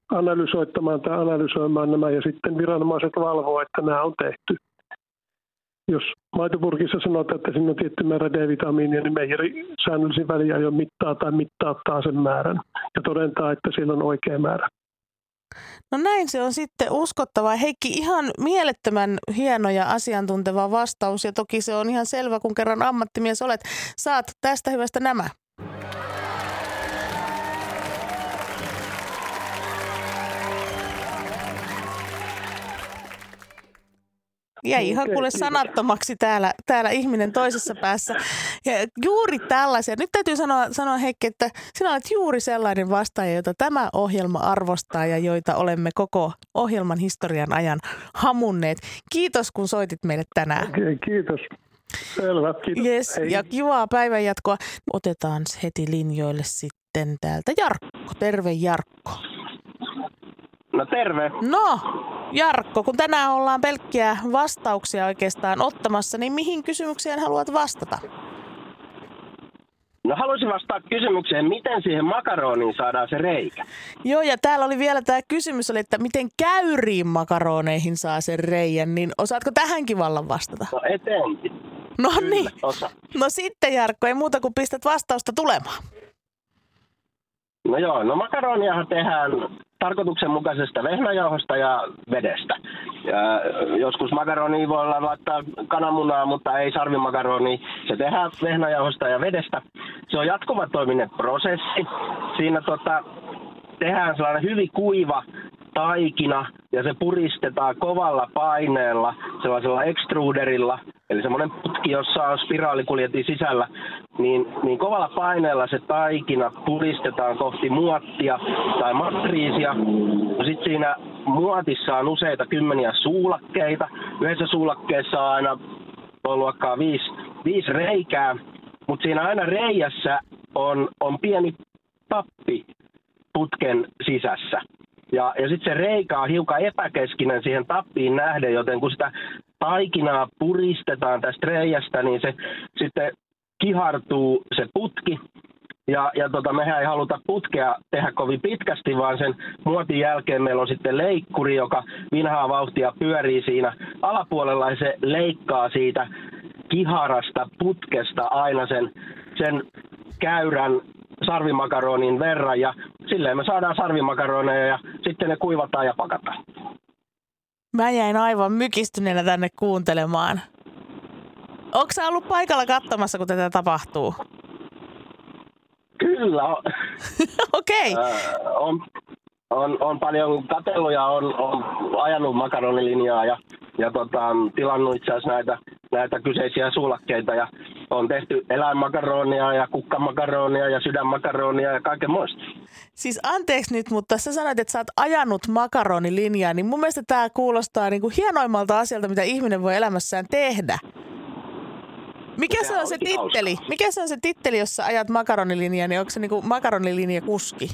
[SPEAKER 13] analysoimaan nämä ja sitten viranomaiset valvoo, että nämä on tehty. Jos maitopurkissa sanotaan, että siinä on tietty määrä D-vitamiinia, niin meijeri säännöllisin väliajoin mittauttaa sen määrän ja todentaa, että siellä on oikea määrä.
[SPEAKER 2] No näin se on sitten uskottava. Heikki, ihan mielettömän hieno ja asiantunteva vastaus ja toki se on ihan selvä, kun kerran ammattimies olet. Saat tästä hyvästä nämä. Jäi ihan kuule sanattomaksi täällä ihminen toisessa päässä. Ja juuri tällaisia. Nyt täytyy sanoa Heikki, että sinä olet juuri sellainen vastaaja, jota tämä ohjelma arvostaa ja joita olemme koko ohjelman historian ajan hamunneet. Kiitos, kun soitit meille tänään.
[SPEAKER 13] Kiitos. Selvä, kiitos.
[SPEAKER 2] Yes, ja kivaa päivänjatkoa. Otetaan heti linjoille sitten täältä Jarkko. Terve Jarkko.
[SPEAKER 14] No terve.
[SPEAKER 2] No, Jarkko, kun tänään ollaan pelkkiä vastauksia oikeastaan ottamassa, niin mihin kysymykseen haluat vastata?
[SPEAKER 14] No haluaisin vastata kysymykseen, miten siihen makaroniin saadaan se reikä.
[SPEAKER 2] Joo, ja täällä oli vielä tämä kysymys, että miten käyriin makaroneihin saa sen reijän, niin osaatko tähänkin vallan vastata?
[SPEAKER 14] No etenkin.
[SPEAKER 2] No
[SPEAKER 14] kyllä,
[SPEAKER 2] niin.
[SPEAKER 14] Osa.
[SPEAKER 2] No sitten Jarkko, ei muuta kuin pistät vastausta tulemaan.
[SPEAKER 14] No joo, no makaroniahan tehdään tarkoituksenmukaisesta vehnäjauhosta ja vedestä. Ja joskus makaroniin voi laittaa kananmunaa, mutta ei sarvimakaronia. Se tehdään vehnäjauhosta ja vedestä. Se on jatkuvatoiminen prosessi. Siinä tehdään sellainen hyvin kuiva taikina ja se puristetaan kovalla paineella sellaisella extruderilla, eli semmoinen putki, jossa on spiraalikuljetin sisällä, niin kovalla paineella se taikina puristetaan kohti muottia tai matriisia. Sitten siinä muotissa on useita kymmeniä suulakkeita. Yhdessä suulakkeessa on aina luokkaa 5 reikää, mutta siinä aina reijässä on pieni tappi putken sisässä. Ja sitten se reikä on hiukan epäkeskinen siihen tappiin nähden, joten kun sitä taikinaa puristetaan tästä reijästä, niin se sitten kihartuu se putki. Ja mehän ei haluta putkea tehdä kovin pitkästi, vaan sen muotin jälkeen meillä on sitten leikkuri, joka vinhaa vauhtia pyörii siinä alapuolella ja se leikkaa siitä kiharasta putkesta aina sen käyrän sarvimakaronin verran ja silleen me saadaan sarvimakaroneja ja sitten ne kuivataan ja pakataan.
[SPEAKER 2] Mä jäin aivan mykistyneenä tänne kuuntelemaan. Onko sä ollut paikalla katsomassa, kun tätä tapahtuu?
[SPEAKER 14] Kyllä.
[SPEAKER 2] Okei.
[SPEAKER 14] On paljon katsellut ja on ajanut makaronilinjaa ja tilannut itse asiassa näitä näitä kyseisiä sulakkeita ja on tehty eläinmakaronia ja kukkamakaronia ja sydänmakaronia ja kaikenmoista.
[SPEAKER 2] Siis anteeksi nyt, mutta sä sanoit, että sä oot ajanut makaronilinjaa, niin mun mielestä tää kuulostaa niin kuin hienoimmalta asialta, mitä ihminen voi elämässään tehdä. Mikä se on se titteli? Hauska. Mikä se on se titteli, jos sä ajat makaronilinjaa, niin onko se niin kuin makaronilinjakuski?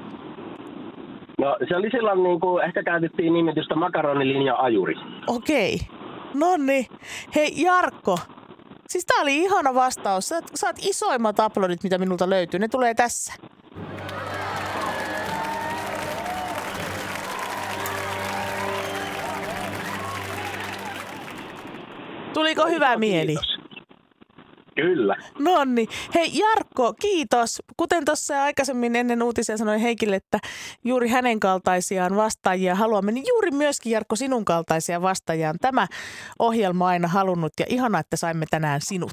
[SPEAKER 14] No se oli silloin, niin kuin ehkä käytettiin nimitystä makaronilinja-ajuri.
[SPEAKER 2] Okei. Nonni. Hei Jarkko, siis tää oli ihana vastaus. Sä saat isoimmat aplodit, mitä minulta löytyy. Ne tulee tässä. Tuliko hyvä mieli?
[SPEAKER 14] Kyllä.
[SPEAKER 2] Nonni. Hei Jarkko, kiitos. Kuten tuossa aikaisemmin ennen uutisia sanoin Heikille, että juuri hänen kaltaisiaan vastaajia haluamme, niin juuri myöskin Jarkko sinun kaltaisia vastaajia on tämä ohjelma aina halunnut ja ihanaa, että saimme tänään sinut.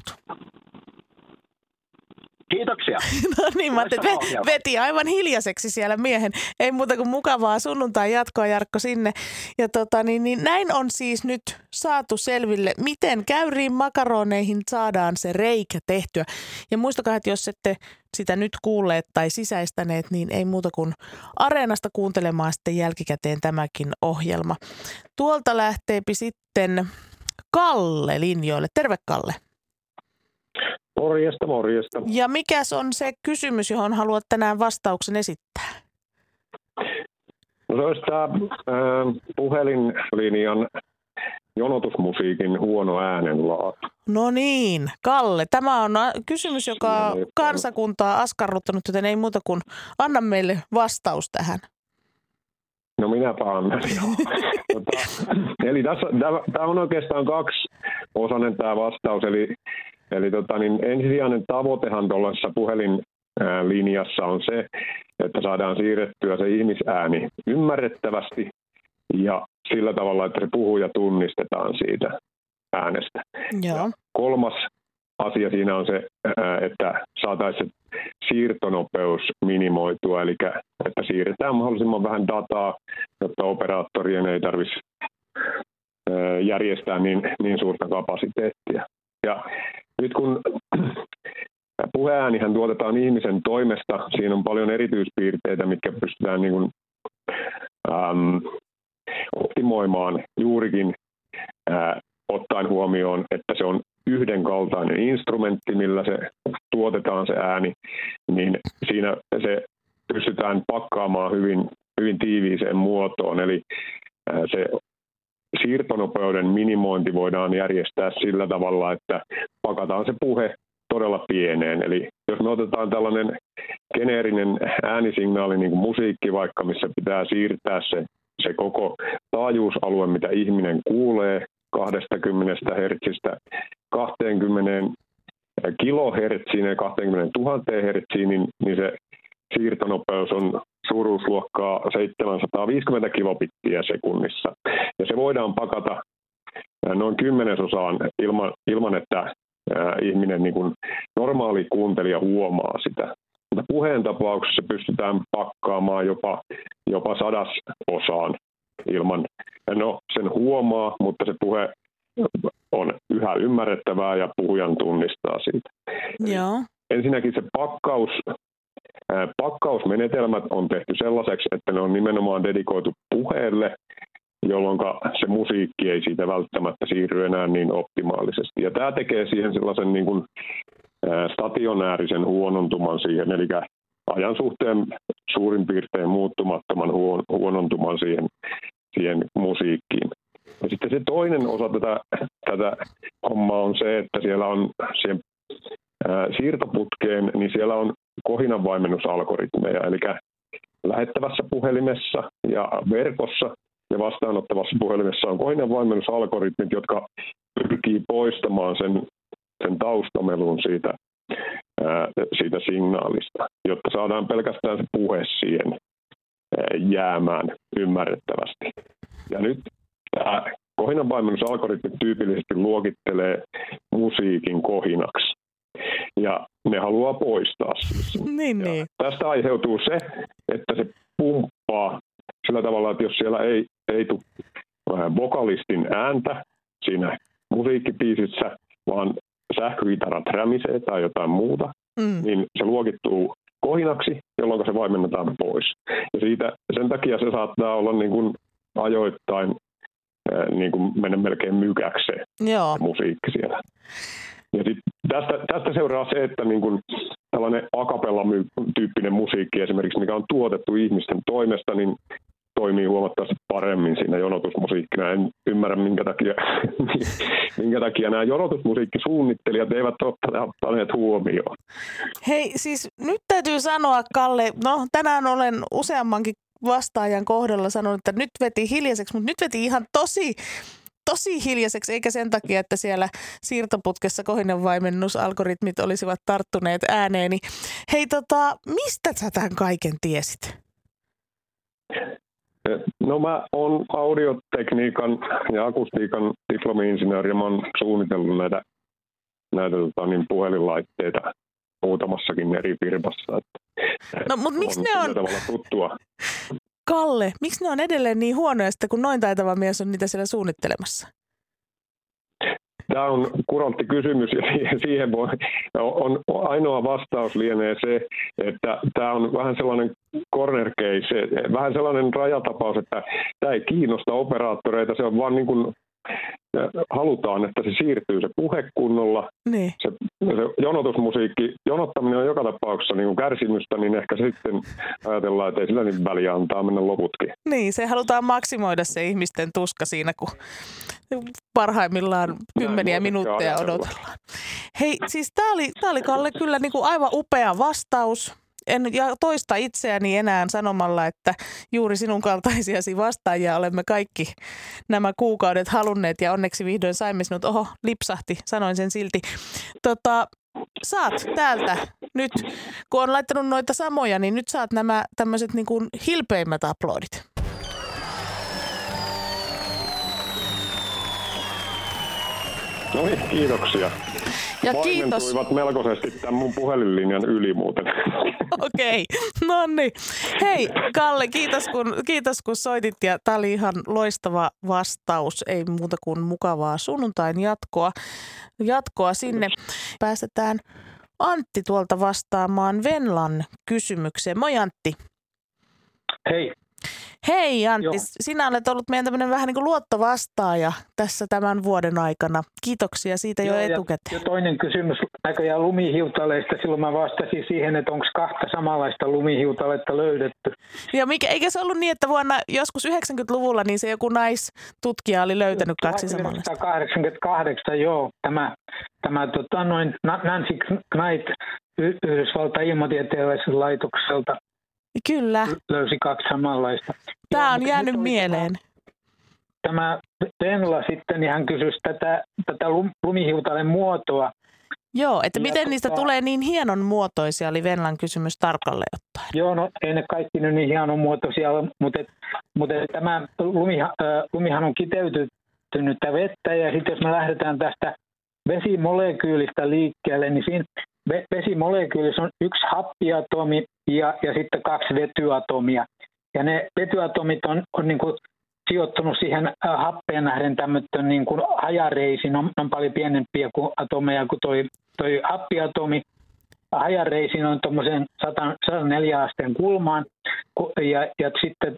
[SPEAKER 14] Kiitoksia.
[SPEAKER 2] No niin, mä veti aivan hiljaiseksi siellä miehen. Ei muuta kuin mukavaa sunnuntai jatkoa Jarkko sinne. Ja niin näin on siis nyt saatu selville, miten käyriin makaroneihin saadaan se reikä tehtyä. Ja muistakaa, että jos ette sitä nyt kuulleet tai sisäistäneet, niin ei muuta kuin Areenasta kuuntelemaan sitten jälkikäteen tämäkin ohjelma. Tuolta lähteepi sitten Kalle linjoille. Terve Kalle.
[SPEAKER 15] Morjesta, morjesta.
[SPEAKER 2] Ja mikäs on se kysymys, johon haluat tänään vastauksen esittää?
[SPEAKER 15] No se olisi tämä puhelinlinjan jonotusmusiikin huono äänenlaatu.
[SPEAKER 2] No niin, Kalle, tämä on kysymys, joka on kansakuntaa askarruttanut, joten ei muuta kuin anna meille vastaus tähän.
[SPEAKER 15] No minäpä annan. Eli tämä on oikeastaan kaksiosainen tämä vastaus, eli ensisijainen tavoitehan tuollaisessa puhelinlinjassa on se, että saadaan siirrettyä se ihmisääni ymmärrettävästi ja sillä tavalla, että se puhuja tunnistetaan siitä äänestä.
[SPEAKER 2] Joo.
[SPEAKER 15] Kolmas asia siinä on se, että saataisiin siirtonopeus minimoitua, eli että siirretään mahdollisimman vähän dataa, jotta operaattorien ei tarvitsisi järjestää niin suurta kapasiteettia. Ja nyt kun puheäänihän tuotetaan ihmisen toimesta, siinä on paljon erityispiirteitä, mitkä pystytään niin kuin, optimoimaan juurikin ottaen huomioon, että se on yhdenkaltainen instrumentti, millä se tuotetaan se ääni, niin siinä se pystytään pakkaamaan hyvin, hyvin tiiviiseen muotoon. Eli se siirtonopeuden minimointi voidaan järjestää sillä tavalla, että pakataan se puhe todella pieneen. Eli jos me otetaan tällainen geneerinen äänisignaali, niin kuin musiikki vaikka, missä pitää siirtää se koko taajuusalue, mitä ihminen kuulee, 20 hertsistä 20 kilohertsiin ja 20 000 hertsiin, niin se siirtonopeus on suuruusluokkaa 750 kilobittiä sekunnissa. Ja se voidaan pakata noin 10% ilman että ihminen niin kuin normaali kuuntelija huomaa sitä. Mutta puheen tapauksessa pystytään pakkaamaan jopa 100% ilman, no sen huomaa, mutta se puhe on yhä ymmärrettävää ja puhujan tunnistaa siitä.
[SPEAKER 2] Joo.
[SPEAKER 15] Ensinnäkin se pakkausmenetelmät on tehty sellaiseksi, että ne on nimenomaan dedikoitu puheelle, jolloin se musiikki ei siitä välttämättä siirry enää niin optimaalisesti. Ja tämä tekee siihen sellaisen niin kuin stationäärisen huonontuman siihen, eli ajan suhteen suurin piirtein muuttumattoman huonontuman siihen musiikkiin. Ja sitten se toinen osa tätä hommaa on se, että siellä on siihen siirtoputkeen, niin siellä on kohinanvaimennusalgoritmeja, eli lähettävässä puhelimessa ja verkossa ja vastaanottavassa puhelimessa on kohinanvaimennusalgoritmit, jotka pyrkii poistamaan sen taustamelun siitä signaalista, jotta saadaan pelkästään se puhe siihen jäämään ymmärrettävästi. Ja nyt tämä kohinanvaimennusalgoritmi tyypillisesti luokittelee musiikin kohinaksi. Ja ne haluaa poistaa siis.
[SPEAKER 2] Niin.
[SPEAKER 15] Tästä aiheutuu se, että se pumppaa sillä tavalla, että jos siellä ei tule vokalistin ääntä siinä musiikkibiisissä vaan sähkökitarat rämisee tai jotain muuta, niin se luokittuu kohinaksi, jolloin se vaimennetaan pois. Ja sen takia se saattaa olla niin kuin ajoittain niin kuin mennä melkein mykäkseen musiikki siellä. Ja tästä seuraa se, että niin kuin tällainen a cappella-tyyppinen musiikki esimerkiksi, mikä on tuotettu ihmisten toimesta, niin toimii huomattavasti paremmin siinä jonotusmusiikkina. En ymmärrä, minkä takia nämä jonotusmusiikkisuunnittelijat eivät ottaneet huomioon.
[SPEAKER 2] Hei, siis nyt täytyy sanoa, Kalle, tänään olen useammankin vastaajan kohdalla sanonut, että nyt veti hiljaiseksi, mutta nyt veti ihan tosi hiljaiseksi, eikä sen takia, että siellä siirtoputkessa kohinanvaimennusalgoritmit olisivat tarttuneet ääneeni. Hei, mistä sä tämän kaiken tiesit?
[SPEAKER 15] No mä oon audiotekniikan ja akustiikan diplomi-insinööri ja mä oon suunnitellut näitä puhelinlaitteita muutamassakin eri firmassa.
[SPEAKER 2] No, mutta miksi ne on
[SPEAKER 15] tuttua?
[SPEAKER 2] Kalle, miksi ne on edelleen niin huonoja, kun noin taitava mies on niitä siellä suunnittelemassa?
[SPEAKER 15] Tämä on kurantti kysymys ja siihen on ainoa vastaus lienee se, että tämä on vähän sellainen corner case, vähän sellainen rajatapaus, että tämä ei kiinnosta operaattoreita, se on vaan niin kuin halutaan, että se siirtyy se puhe kunnolla.
[SPEAKER 2] Niin.
[SPEAKER 15] Se jonotusmusiikki, jonottaminen on joka tapauksessa niin kuin kärsimystä, niin ehkä sitten ajatellaan, että ei sillä niin väliä antaa mennä loputkin.
[SPEAKER 2] Niin, se halutaan maksimoida se ihmisten tuska siinä, kun parhaimmillaan kymmeniä minuutteja odotellaan. Hei, siis tää oli Kalle kyllä niin kuin aivan upea vastaus. En toista itseäni enää sanomalla, että juuri sinun kaltaisiasi vastaajia olemme kaikki nämä kuukaudet halunneet ja onneksi vihdoin saimme sinut. Oho, lipsahti, sanoin sen silti. Saat täältä nyt, kun on laittanut noita samoja, niin nyt saat nämä tämmöiset niin kuin hilpeimmät aplodit.
[SPEAKER 15] No niin, kiitoksia.
[SPEAKER 2] Ja
[SPEAKER 15] vaimentuivat melkoisesti tämän mun puhelinlinjan yli muuten.
[SPEAKER 2] Okei, no niin. Hei Kalle, kiitos kun soitit ja tämä oli ihan loistava vastaus. Ei muuta kuin mukavaa sunnuntain jatkoa sinne. Päästetään Antti tuolta vastaamaan Venlan kysymykseen. Moi Antti.
[SPEAKER 16] Hei.
[SPEAKER 2] Hei Antti, sinä olet ollut meidän tämmöinen vähän niin kuin luottovastaaja tässä tämän vuoden aikana. Kiitoksia siitä jo etukäteen.
[SPEAKER 16] Ja toinen kysymys näköjään lumihiutaleista. Silloin mä vastasin siihen, että onko kahta samanlaista lumihiutaletta löydetty.
[SPEAKER 2] Ja eikö se ollut niin, että vuonna joskus 90-luvulla niin se joku naistutkija oli löytänyt kaksi samanlaista?
[SPEAKER 16] 1988, joo. Tämä Nancy Knight Yhdysvaltain ilmatieteelliseltä laitokselta.
[SPEAKER 2] Kyllä.
[SPEAKER 16] Löysi kaksi samanlaista.
[SPEAKER 2] Tämä on jäänyt mieleen.
[SPEAKER 16] Tämä Venla sitten, niin hän kysyisi tätä lumihiutalen muotoa.
[SPEAKER 2] Joo, että miten niistä tulee niin hienon muotoisia, oli Venlan kysymys tarkalleen ottaen.
[SPEAKER 16] Joo, no ei ne kaikki niin hienon muotoisia, mutta tämä lumihan on kiteytynyttä vettä, ja sitten jos me lähdetään tästä vesimolekyylistä liikkeelle, niin siinä vesimolekyylissä on yksi happiatomi ja sitten kaksi vetyatomia. Ja ne vetyatomit on niin kuin sijoittunut siihen happeen nähden tämmöinen niin kuin hajareisin, on paljon pienempiä kuin atomeja kuin toi happiatomi. Hajareisin on tuommoisen 104 asteen kulmaan ja sitten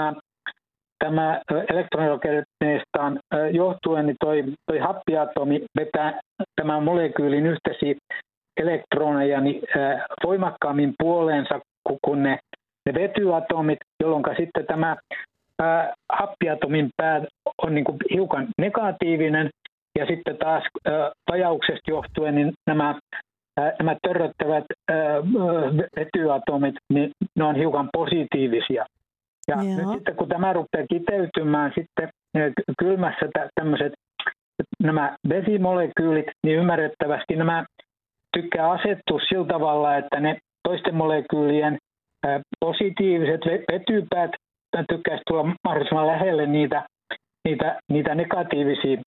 [SPEAKER 16] tämä elektronilogeneestaan johtuen, niin toi happiatomi vetää tämän molekyylin yhteisiä elektroneja niin voimakkaammin puoleensa kuin ne vetyatomit, jolloin sitten tämä happiatomin pää on niin kuin hiukan negatiivinen, ja sitten taas vajauksesta johtuen niin nämä törröttävät vetyatomit, niin ne on hiukan positiivisia. Ja nyt sitten kun tämä rupeaa kiteytymään sitten kylmässä nämä vesimolekyylit, niin ymmärrettävästi nämä tykkää asettua sillä tavalla, että ne toisten molekyylien positiiviset vetypäät tykkäisi tulla mahdollisimman lähelle niitä negatiivisia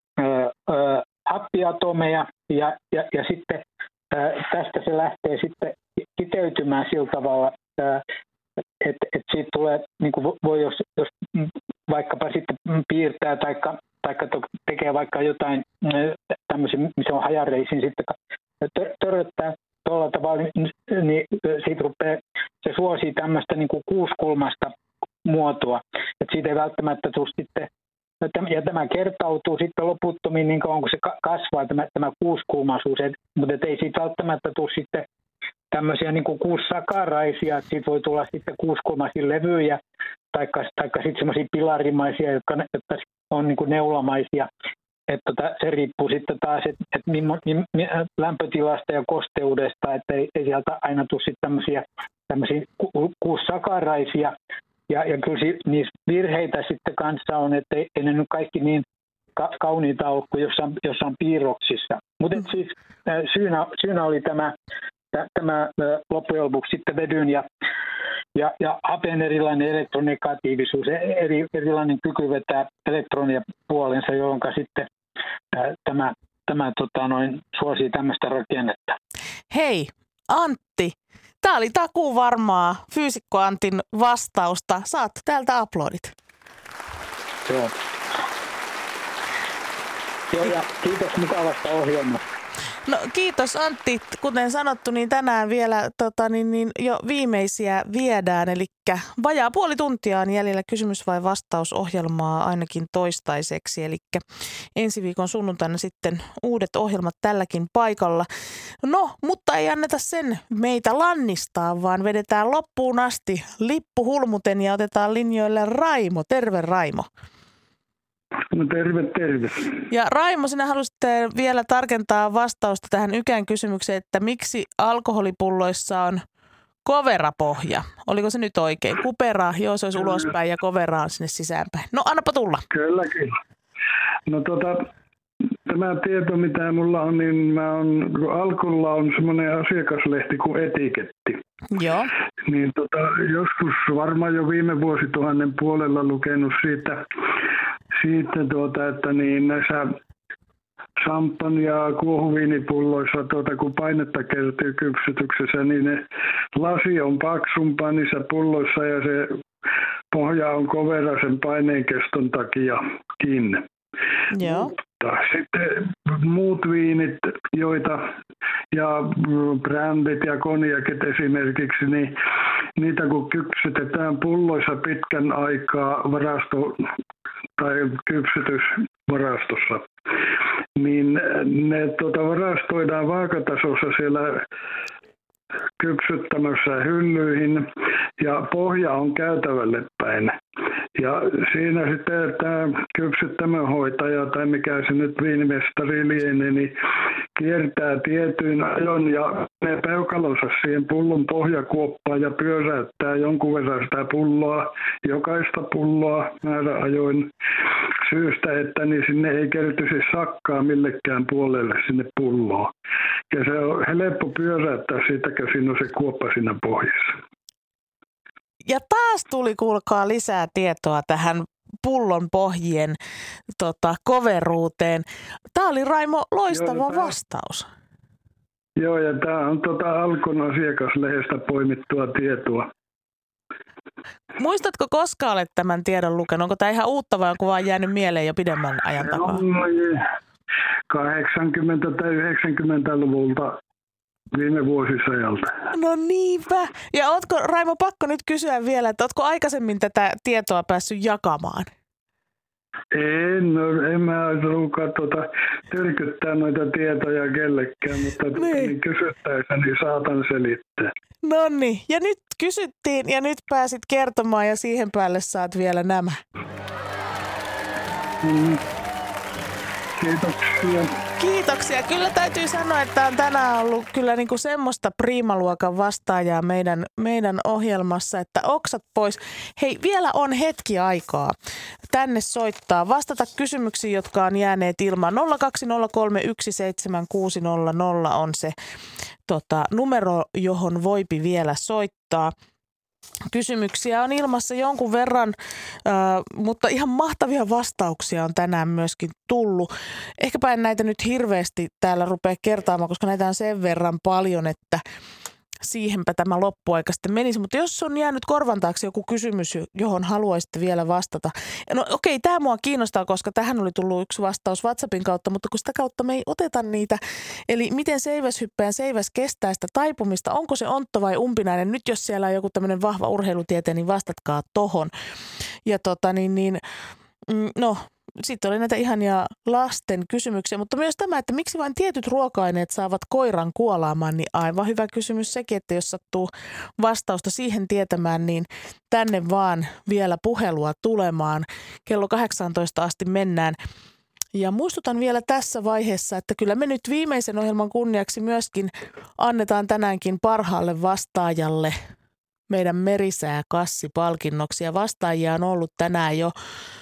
[SPEAKER 16] happiatomeja ja sitten tästä se lähtee sitten kiteytymään sillä tavalla, että siitä tulee, niin kuin voi jos vaikkapa sitten piirtää tai tekee vaikka jotain missä on hajareisin sitten töröttää tuolla tavalla, niin siitä rupeaa, se suosii tämmöistä niin kuin kuusikulmasta muotoa, että siitä ei välttämättä tule sitten, ja tämä kertautuu sitten loputtomiin niin kauan kuin se kasvaa tämä kuusikulmaisuus, mutta ei siitä välttämättä tule sitten tämmöisiä niin kuin kuussakaraisia, että siitä voi tulla sitten kuusikulmaisia levyjä, taikka sitten semmoisia pilarimaisia, jotka on niin kuin neulamaisia. Että se riippuu sitten taas, että lämpötilasta ja kosteudesta, että ei sieltä aina tule sitten tämmöisiä kuussakaraisia. Ja kyllä niissä virheitä sitten kanssa on, että ei ne nyt kaikki niin kauniita ole kuin jossain piirroksissa. Mutta siis syynä oli tämä loppujen lopuksi sitten vedyn ja hapen erilainen elektronegatiivisuus, erilainen kyky vetää elektronia puolensa, jolloin sitten tämä suosii tämmöistä rakennetta.
[SPEAKER 2] Hei, Antti, tämä oli takuu varmaa fyysikko Antin vastausta. Saat täältä aplodit.
[SPEAKER 16] Joo. Joo, ja kiitos mukavasta ohjelmasta.
[SPEAKER 2] No kiitos Antti. Kuten sanottu, niin tänään vielä jo viimeisiä viedään. Eli vajaa puoli tuntia on jäljellä kysymys- vai vastausohjelmaa ainakin toistaiseksi. Eli ensi viikon sunnuntaina sitten uudet ohjelmat tälläkin paikalla. No, mutta ei anneta sen meitä lannistaa, vaan vedetään loppuun asti lippu hulmuten ja otetaan linjoille Raimo. Terve Raimo.
[SPEAKER 13] No terve.
[SPEAKER 2] Ja Raimo, sinä halusit vielä tarkentaa vastausta tähän Ykän kysymykseen, että miksi alkoholipulloissa on koverapohja. Oliko se nyt oikein? Kupera, joo, se olisi ulospäin ja kovera on sinne sisäänpäin. No annapa tulla.
[SPEAKER 13] Kylläkin. No tämä tieto, mitä mulla on, niin Alkolla on semmoinen asiakaslehti kuin Etiketti.
[SPEAKER 2] Joo.
[SPEAKER 13] Niin joskus varmaan jo viime vuosituhannen puolella lukenut siitä että niin näissä samppan- ja kuohuviinipulloissa, kun painetta kertyy kypsytyksessä, niin ne lasi on paksumpaa niissä pulloissa ja se pohja on kovera sen painenkeston takiakin.
[SPEAKER 2] Joo.
[SPEAKER 13] Mutta sitten muut viinit, ja brändit ja konjakit esimerkiksi, niin niitä kun kypsytetään pulloissa pitkän aikaa tai kypsytysvarastossa, niin ne varastoidaan vaakatasossa siellä kypsyttämässä hyllyihin ja pohja on käytävälle päin. Ja siinä sitten tämä kypsyttämönhoitaja tai mikä se nyt viinimestari lienee, niin kiertää tietyin ajon ja ne peukalonsa siihen pullon pohjakuoppaan ja pyöräyttää jonkun verran sitä pulloa, jokaista pulloa määräajoin syystä, että niin sinne ei kertyisi sakkaa millekään puolelle sinne pulloon. Ja se on helppo pyöräyttää siitä, kun siinä on se kuoppa siinä pohjassa.
[SPEAKER 2] Ja taas tuli, kuulkaa, lisää tietoa tähän pullon pohjien koveruuteen. Tämä oli, Raimo, loistava vastaus.
[SPEAKER 13] Joo, ja tämä on Alkon asiakaslehdestä poimittua tietoa.
[SPEAKER 2] Muistatko, koska olet tämän tiedon lukenut? Onko tämä ihan uutta vai onko vaan jäänyt mieleen jo pidemmän ajan takaa?
[SPEAKER 13] 80- tai 90-luvulta viime vuosisajalta.
[SPEAKER 2] No niinpä. Ja ootko, Raimo, pakko nyt kysyä vielä, että ootko aikaisemmin tätä tietoa päässyt jakamaan?
[SPEAKER 13] En mä halukaan tyrkyttää noita tietoja kellekään, mutta niin kysyttäessä niin saatan selittää.
[SPEAKER 2] Noniin, ja nyt kysyttiin ja nyt pääsit kertomaan ja siihen päälle saat vielä nämä.
[SPEAKER 13] Kiitoksia.
[SPEAKER 2] Kiitoksia. Kyllä täytyy sanoa, että on tänään ollut kyllä niin kuin semmoista priimaluokan vastaajaa meidän ohjelmassa, että oksat pois. Hei, vielä on hetki aikaa tänne soittaa. Vastata kysymyksiin, jotka on jääneet ilman. 020317600 on se numero, johon voipi vielä soittaa. Kysymyksiä on ilmassa jonkun verran, mutta ihan mahtavia vastauksia on tänään myöskin tullut. Ehkäpä en näitä nyt hirveästi täällä rupea kertaamaan, koska näitä on sen verran paljon, että siihenpä tämä loppuaika sitten menisi. Mutta jos on jäänyt korvan taakse joku kysymys, johon haluaisitte vielä vastata. No okei, tämä mua kiinnostaa, koska tähän oli tullut yksi vastaus WhatsAppin kautta, mutta kun sitä kautta me ei oteta niitä. Eli miten seiväshyppäjän seiväs kestää sitä taipumista? Onko se ontto vai umpinainen? Nyt jos siellä on joku tämmöinen vahva urheilutieteen, niin vastatkaa tohon. Ja no... Sitten oli näitä ihania lasten kysymyksiä, mutta myös tämä, että miksi vain tietyt ruoka-aineet saavat koiran kuolaamaan, niin aivan hyvä kysymys sekin, että jos sattuu vastausta siihen tietämään, niin tänne vaan vielä puhelua tulemaan. Kello 18 asti mennään. Ja muistutan vielä tässä vaiheessa, että kyllä me nyt viimeisen ohjelman kunniaksi myöskin annetaan tänäänkin parhaalle vastaajalle meidän merisääkassipalkinnoksi. Ja vastaajia on ollut tänään jo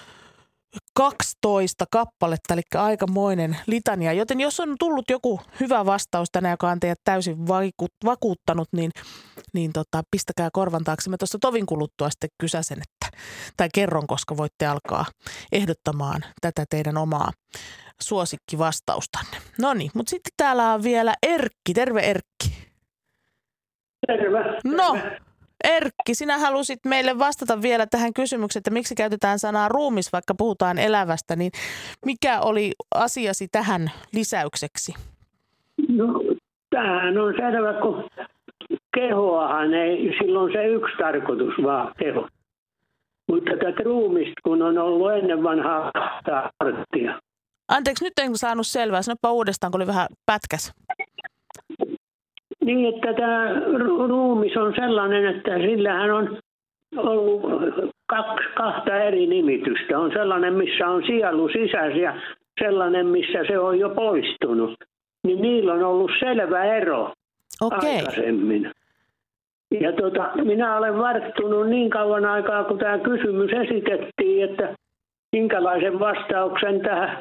[SPEAKER 2] 12 kappaletta, eli aikamoinen litania. Joten jos on tullut joku hyvä vastaus tänään, joka on teidät täysin vakuuttanut, niin pistäkää korvan taakse. Mä tuossa tovin kuluttua sitten kysäsen, tai kerron, koska voitte alkaa ehdottamaan tätä teidän omaa suosikkivastaustanne. No niin, mutta sitten täällä on vielä Erkki. Terve Erkki.
[SPEAKER 17] Terve.
[SPEAKER 2] No. Erkki, sinä halusit meille vastata vielä tähän kysymykseen, että miksi käytetään sanaa ruumis, vaikka puhutaan elävästä, niin mikä oli asiasi tähän lisäykseksi?
[SPEAKER 17] No, tämähän on selvä, kun kehoahan ei, silloin se yksi tarkoitus vaan keho. Mutta tätä ruumista, kun on ollut ennen vanhaa harttia.
[SPEAKER 2] Anteeksi, nyt en saanut selvää. Sanoppa uudestaan, kun oli vähän pätkäs.
[SPEAKER 17] Niin, että tämä ruumis on sellainen, että sillähän on ollut kahta eri nimitystä. On sellainen, missä on sielu sisässä ja sellainen, missä se on jo poistunut. Niin niillä on ollut selvä ero aikaisemmin. Ja minä olen varttunut niin kauan aikaa, kun tämä kysymys esitettiin, että minkälaisen vastauksen tähän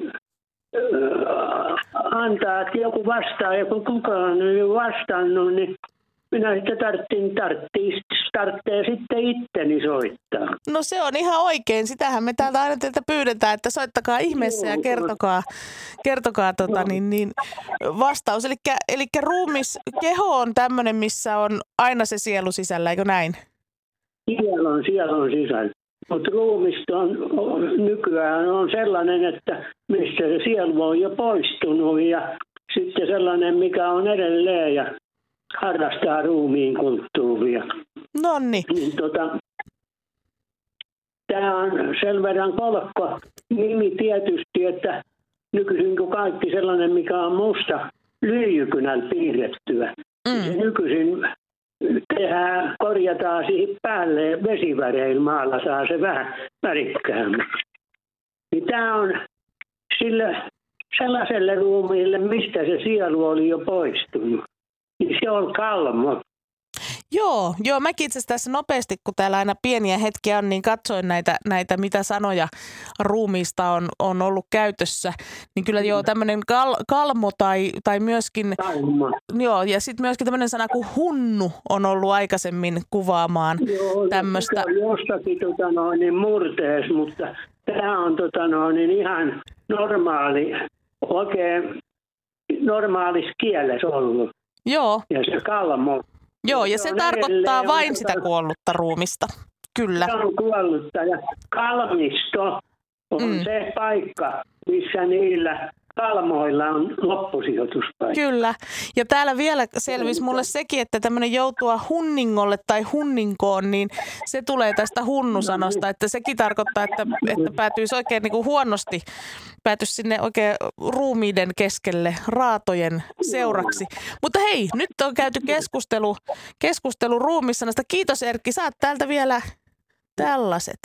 [SPEAKER 17] antaa, että joku vastaa ja kun kukaan ei ole vastannut, niin minä sitten tarvitsee sitten itteni soittaa.
[SPEAKER 2] No se on ihan oikein. Sitähän me täältä aina teiltä pyydetään, että soittakaa ihmeessä ja kertokaa vastaus. Eli ruumis, keho on tämmöinen, missä on aina se sielu sisällä, eikö näin?
[SPEAKER 17] Sielu on sisällä. Mutta ruumista on nykyään on sellainen, että missä se sielu on jo poistunut ja sitten sellainen, mikä on edelleen ja harrastaa ruumiin kulttuuria.
[SPEAKER 2] Nonni.
[SPEAKER 17] Niin tämä on sen verran kolkko nimi tietysti, että nykyisin kun kaikki sellainen, mikä on musta lyijykynällä piirrettyä. Se nykyisin korjataan siihen päälle vesiväreillä, maalataan se vähän värikkäämmin. Niin tämä on sellaiselle ruumiille, mistä se sielu oli jo poistunut. Niin se on kalmo.
[SPEAKER 2] Joo, mäkin itse asiassa tässä nopeasti, kun täällä aina pieniä hetkiä on, niin katsoin näitä mitä sanoja ruumiista on ollut käytössä. Niin kyllä tämmöinen kalmo tai myöskin, joo, ja sitten myöskin tämmöinen sana kuin hunnu on ollut aikaisemmin kuvaamaan tämmöistä.
[SPEAKER 17] Se on jostakin murtees, mutta tämä on ihan normaali, oikein normaalissa kielessä ollut.
[SPEAKER 2] Joo.
[SPEAKER 17] Ja se kalmo.
[SPEAKER 2] Joo, ja se tarkoittaa vain sitä kuollutta ruumista. Kyllä.
[SPEAKER 17] Se on kuollutta ja kalmisto on se paikka, missä niillä kalmoilla on loppusijoituspaikka.
[SPEAKER 2] Kyllä. Ja täällä vielä selvisi mulle sekin, että tämmöinen joutua hunningolle tai hunninkoon, niin se tulee tästä hunnusanosta. Että sekin tarkoittaa, että päätyisi oikein niin kuin huonosti, päätyisi sinne oikein ruumiiden keskelle raatojen seuraksi. Mutta hei, nyt on käyty keskustelu ruumissanasta. Kiitos Erkki, saat täältä vielä tällaiset.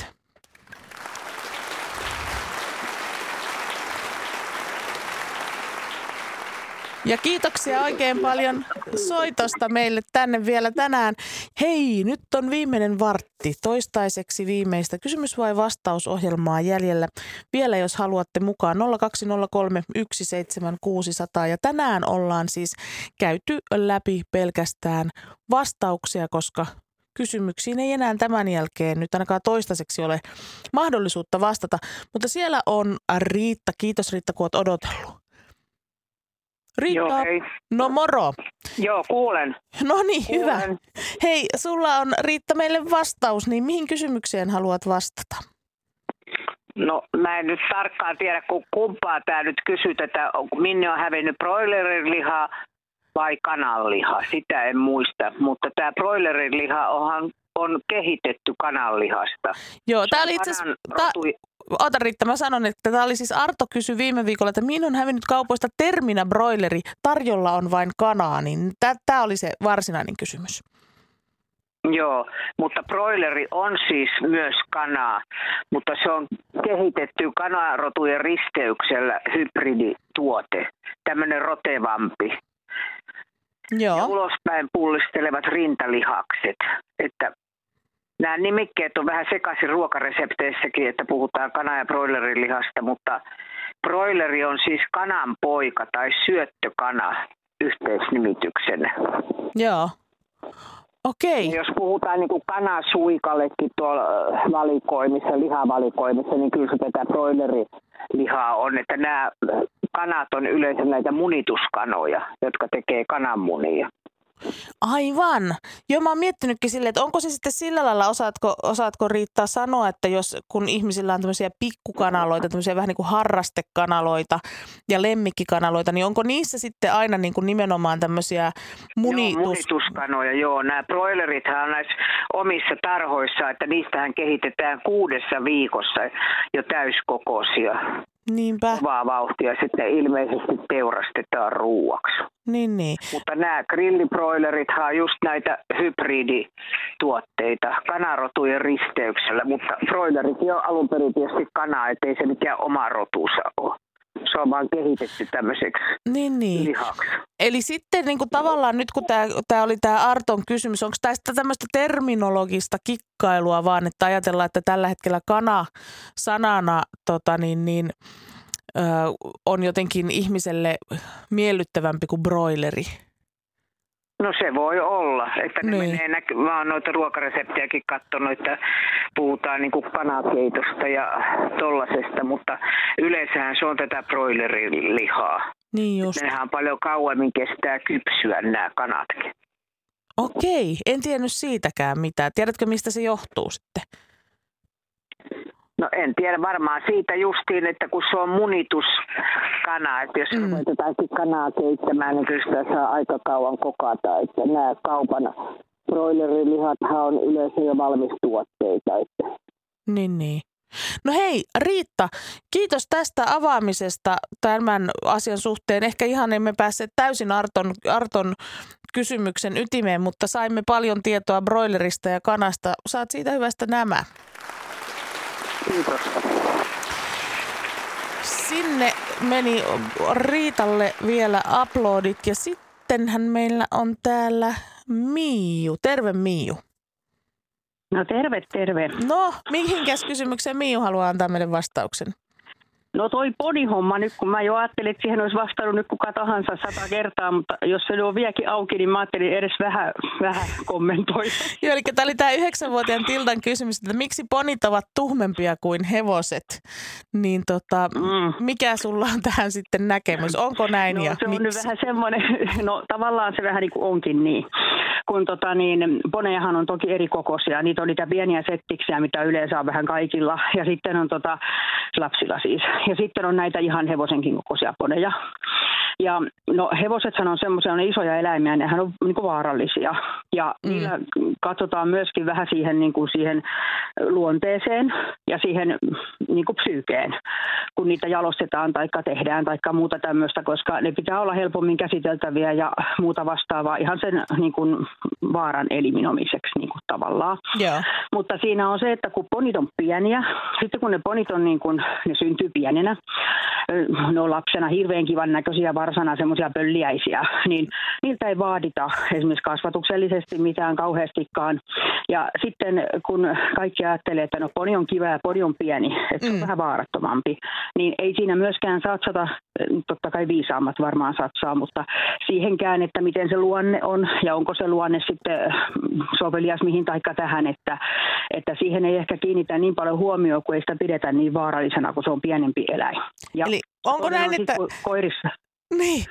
[SPEAKER 2] Ja kiitoksia oikein paljon soitosta meille tänne vielä tänään. Hei, nyt on viimeinen vartti, toistaiseksi viimeistä kysymys- vai vastausohjelmaa jäljellä. Vielä jos haluatte mukaan 0203 17600 ja tänään ollaan siis käyty läpi pelkästään vastauksia, koska kysymyksiin ei enää tämän jälkeen nyt ainakaan toistaiseksi ole mahdollisuutta vastata. Mutta siellä on Riitta. Kiitos Riitta, kun olet odotellut. Riitta.
[SPEAKER 3] Joo, hei.
[SPEAKER 2] No moro.
[SPEAKER 3] Joo, kuulen.
[SPEAKER 2] No niin, hyvä. Hei, sulla on Riitta meille vastaus, niin mihin kysymykseen haluat vastata?
[SPEAKER 3] No mä en nyt tarkkaan tiedä, kumpaa tämä nyt kysyt, että minne on hävinnyt broilerin vai kananliha. Sitä en muista, mutta tämä broilerin liha on kehitetty kananlihasta.
[SPEAKER 2] Joo, tämä oli itse asiassa... Ota Riitta, mä sanon, että tämä oli siis Arto kysyi viime viikolla, että mihin on hävinnyt kaupoista terminä broileri, tarjolla on vain kanaa, niin tämä oli se varsinainen kysymys.
[SPEAKER 3] Joo, mutta broileri on siis myös kanaa, mutta se on kehitetty kanarotujen risteyksellä hybridituote, tämmöinen rotevampi.
[SPEAKER 2] Joo.
[SPEAKER 3] Ja ulospäin pullistelevat rintalihakset, että nämä nimikkeet on vähän sekaisin ruokaresepteissäkin, että puhutaan kana- ja broilerilihasta, mutta broileri on siis kanan poika tai syöttökana yhteisnimityksenä.
[SPEAKER 2] Joo. Okei.
[SPEAKER 3] Ja jos puhutaan niin kuin kanasuikallekin tuolla valikoimissa, lihavalikoimissa, niin kyllä se tätä broilerilihaa on, että nämä kanat on yleensä näitä munituskanoja, jotka tekee kananmunia.
[SPEAKER 2] Aivan. Joo, mä oon miettinytkin silleen, että onko se sitten sillä lailla, osaatko Riitta sanoa, että kun ihmisillä on tämmöisiä pikkukanaloita, tämmöisiä vähän niin kuin harrastekanaloita ja lemmikkikanaloita, niin onko niissä sitten aina niin kuin nimenomaan tämmöisiä
[SPEAKER 3] munituskanoja, joo. Nämä broilerithan on näissä omissa tarhoissa, että niistähän kehitetään 6 viikossa jo täyskokoisia.
[SPEAKER 2] Niinpä.
[SPEAKER 3] Kovaa vauhtia sitten ilmeisesti teurastetaan ruuaksi.
[SPEAKER 2] Niin.
[SPEAKER 3] Mutta nämä grillibroilerithan on just näitä hybridituotteita kanarotujen risteyksellä, mutta broilerikin on alun perin tietysti kanaa, ettei se mikään oma rotuunsa ole. Se on vaan kehitetty tämmöiseksi lihaksi.
[SPEAKER 2] Eli sitten niin kuin tavallaan nyt kun tämä oli tämä Arton kysymys, onko tästä tämmöistä terminologista kikkailua vaan, että ajatellaan, että tällä hetkellä kana sanana on jotenkin ihmiselle miellyttävämpi kuin broileri?
[SPEAKER 3] No se voi olla, että ne menee mä oon noita ruokareseptiäkin katsonut, että puhutaan niin kuin kanakeitosta ja tollasesta, mutta yleensähän se on tätä broilerilihaa.
[SPEAKER 2] Niin just.
[SPEAKER 3] Nehän paljon kauemmin kestää kypsyä nämä kanatkin.
[SPEAKER 2] Okei, en tiennyt siitäkään mitään. Tiedätkö, mistä se johtuu sitten?
[SPEAKER 3] No en tiedä, varmaan siitä justiin, että kun se on munituskana, että jos ruvetaan kanaa keittämään, niin kyllä sitä saa aika kauan kokata. Että nämä kaupan broilerilihathan on yleensä jo valmistuotteita. Että.
[SPEAKER 2] Niin. No hei Riitta, kiitos tästä avaamisesta tämän asian suhteen. Ehkä ihan emme päässeet täysin Arton kysymyksen ytimeen, mutta saimme paljon tietoa broilerista ja kanasta. Saat siitä hyvästä nämä.
[SPEAKER 3] Kiitos.
[SPEAKER 2] Sinne meni Riitalle vielä uploadit ja sittenhän meillä on täällä Miiju. Terve Miiju.
[SPEAKER 18] No terve.
[SPEAKER 2] No, mihinkäs kysymykseen Miiju haluaa antaa meille vastauksen?
[SPEAKER 18] No toi podihomma nyt, kun mä jo ajattelin, että siihen olisi vastannut nyt kuka tahansa 100 kertaa, mutta jos se on vieläkin auki, niin mä ajattelin edes vähän kommentoida.
[SPEAKER 2] Joo, eli tämä oli tämä 9-vuotiaan Tildan kysymys, että miksi ponit ovat tuhmempia kuin hevoset. Niin mikä sulla on tähän sitten näkemys? Onko näin
[SPEAKER 18] no,
[SPEAKER 2] ja
[SPEAKER 18] se on
[SPEAKER 2] miksi?
[SPEAKER 18] Nyt vähän semmoinen, no tavallaan se vähän niin kuin onkin niin. Kun ponejahan on toki eri kokoisia. Niitä on niitä pieniä settiksiä, mitä yleensä on vähän kaikilla. Ja sitten on lapsilla siis. Ja sitten on näitä ihan hevosenkin kokoisia poneja. Ja no hevosethan on semmoisia, ne isoja eläimiä, nehän on niin kuin vaarallisia. Ja niillä katsotaan myöskin vähän siihen luonteeseen ja siihen niin kuin psyykeen, kun niitä jalostetaan tai tehdään tai muuta tämmöistä, koska ne pitää olla helpommin käsiteltäviä ja muuta vastaavaa ihan sen niin kuin vaaran eliminoimiseksi niin kuin tavallaan.
[SPEAKER 2] Yeah.
[SPEAKER 18] Mutta siinä on se, että kun ponit on pieniä, sitten kun ne ponit on niin kuin, ne syntyy pienenä, ne on lapsena hirveän kivan näköisiä varsana semmoisia pölliäisiä, niin niiltä ei vaadita esimerkiksi kasvatuksellisesti mitään kauheastikaan. Ja sitten kun kaikki ajattelee, että no poni on kiva ja poni on pieni, että se on vähän vaarattomampi, niin ei siinä myöskään satsata, totta kai viisaammat varmaan satsaa, mutta siihenkään, että miten se luonne on ja onko se luonne sitten sovelias mihin taikka tähän, että siihen ei ehkä kiinnitä niin paljon huomioon, kun ei sitä pidetä niin vaarallisena, kun se on pienempi eläin. Ja
[SPEAKER 2] eli onko näin, että
[SPEAKER 18] koirissa.
[SPEAKER 2] Niin,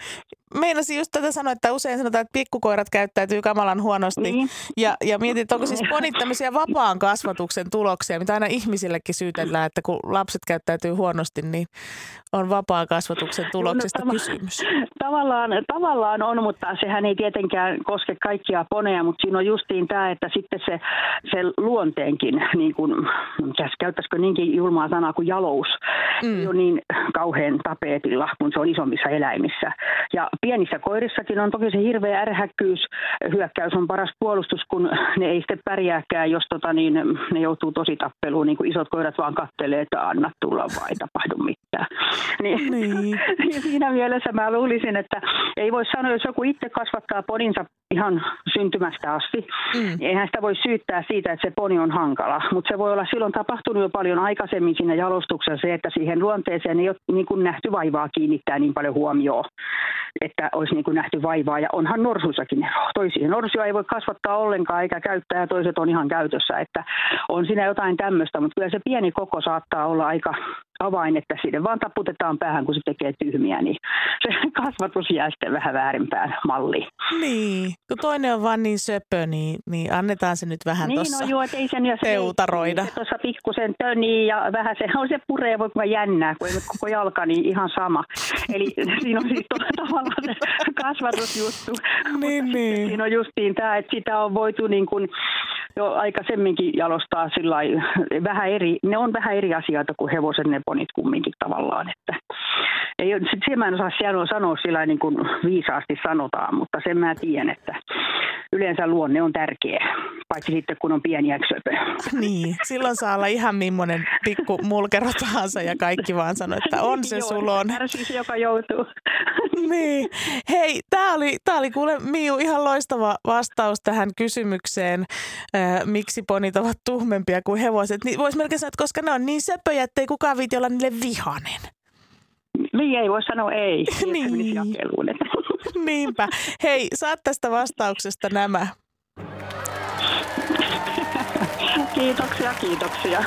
[SPEAKER 2] meinasin just tätä sanoa, että usein sanotaan, että pikkukoirat käyttäytyy kamalan huonosti. Niin. Ja mietin, että onko siis ponit tämmöisiä vapaan kasvatuksen tuloksia, mitä aina ihmisillekin syytellään, että kun lapset käyttäytyy huonosti, niin on vapaan kasvatuksen tuloksesta kysymys.
[SPEAKER 18] Tavallaan on, mutta sehän ei tietenkään koske kaikkia poneja, mutta siinä on justiin tämä, että sitten se luonteenkin, niin kuin, käyttäisikö niinkin julmaa sanaa kuin jalous, ei ole niin kauhean tapeetilla, kun se on isommissa eläimissä. Ja pienissä koirissakin on toki se hirveä ärhäkkyys. Hyökkäys on paras puolustus, kun ne ei sitten pärjääkään, jos ne joutuu tosi tappeluun, niin kuin isot koirat vaan kattelee, että anna tulla vaan, ei tapahdu mitään. Niin. Ja siinä mielessä mä luulisin, että ei voi sanoa, jos joku itse kasvattaa poninsa ihan syntymästä asti, niin eihän sitä voi syyttää siitä, että se poni on hankala. Mutta se voi olla silloin tapahtunut jo paljon aikaisemmin siinä jalostuksessa se, että siihen luonteeseen ei ole niin kuin nähty vaivaa kiinnittää niin paljon huomioon, että olisi niin kuin nähty vaivaa. Ja onhan norsuissakin eroa. Toisia norsuja ei voi kasvattaa ollenkaan eikä käyttää ja toiset on ihan käytössä. Että on siinä jotain tämmöistä, mutta kyllä se pieni koko saattaa olla aika avain, että siitä vaan taputetaan päähän, kun se tekee tyhmiä, niin se kasvatus jää sitten vähän väärinpään malliin.
[SPEAKER 2] Niin, kun toinen on vaan niin söpö, niin annetaan se nyt vähän
[SPEAKER 18] niin,
[SPEAKER 2] tuossa
[SPEAKER 18] teutaroida. Tuossa pikkusen tönii ja vähän se puree, voi olla jännää, kun ei koko jalka, niin ihan sama. Eli siinä on siis tavallaan se kasvatusjuttu. Niin. Siinä on justiin tämä, että sitä on voitu niin kuin jo aikaisemminkin jalostaa sillai vähän eri, ne on vähän eri asioita kuin hevoset, ne ponit kumminkin tavallaan, että sen mä en osaa sanoa sillä niin kuin viisaasti sanotaan, mutta sen mä tiedän, että yleensä luonne on tärkeä, paitsi sitten kun on pieniä söpöjä.
[SPEAKER 2] Niin, silloin saa olla ihan millainen pikku mulkero tahansa ja kaikki vaan sanoo, että on se sulon.
[SPEAKER 18] Joo, joka joutuu.
[SPEAKER 2] Niin. Hei, tää oli kuule Miu ihan loistava vastaus tähän kysymykseen, miksi ponit ovat tuhmempia kuin hevoset. Niin vois melkein sanoa, että koska ne on niin söpöjä, ettei kukaan viiti olla niille vihainen.
[SPEAKER 18] Niin ei voi sanoa ei.
[SPEAKER 2] Niin. Niinpä. Hei, saat tästä vastauksesta nämä.
[SPEAKER 18] Kiitoksia.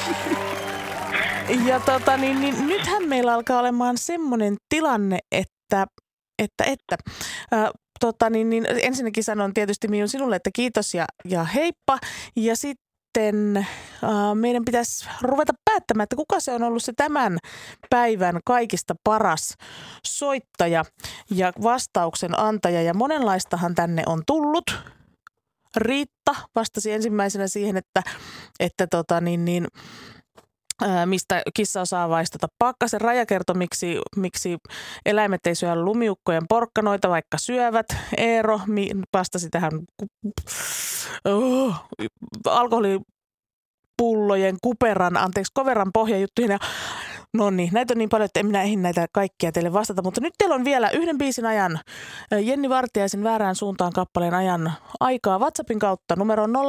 [SPEAKER 2] Ja nythän meillä alkaa olemaan semmoinen tilanne, että ensinnäkin sanon tietysti Miu sinulle, että kiitos ja heippa. Ja sitten meidän pitäisi ruveta päättämään, että kuka se on ollut se tämän päivän kaikista paras soittaja ja vastauksen antaja. Ja monenlaistahan tänne on tullut. Riitta vastasi ensimmäisenä siihen, mistä kissa osaa vaistata pakkasen. Raja kertoi, miksi eläimet ei syö lumiukkojen porkkanoita, vaikka syövät. Eero vastasi tähän alkoholipullojen koveran pohjajuttuihin. Ja no niin, näitä on niin paljon, että en minä ehdi näitä kaikkia teille vastata, mutta nyt teillä on vielä yhden biisin ajan Jenni Vartiaisen Väärään suuntaan kappaleen ajan aikaa WhatsAppin kautta. Numero on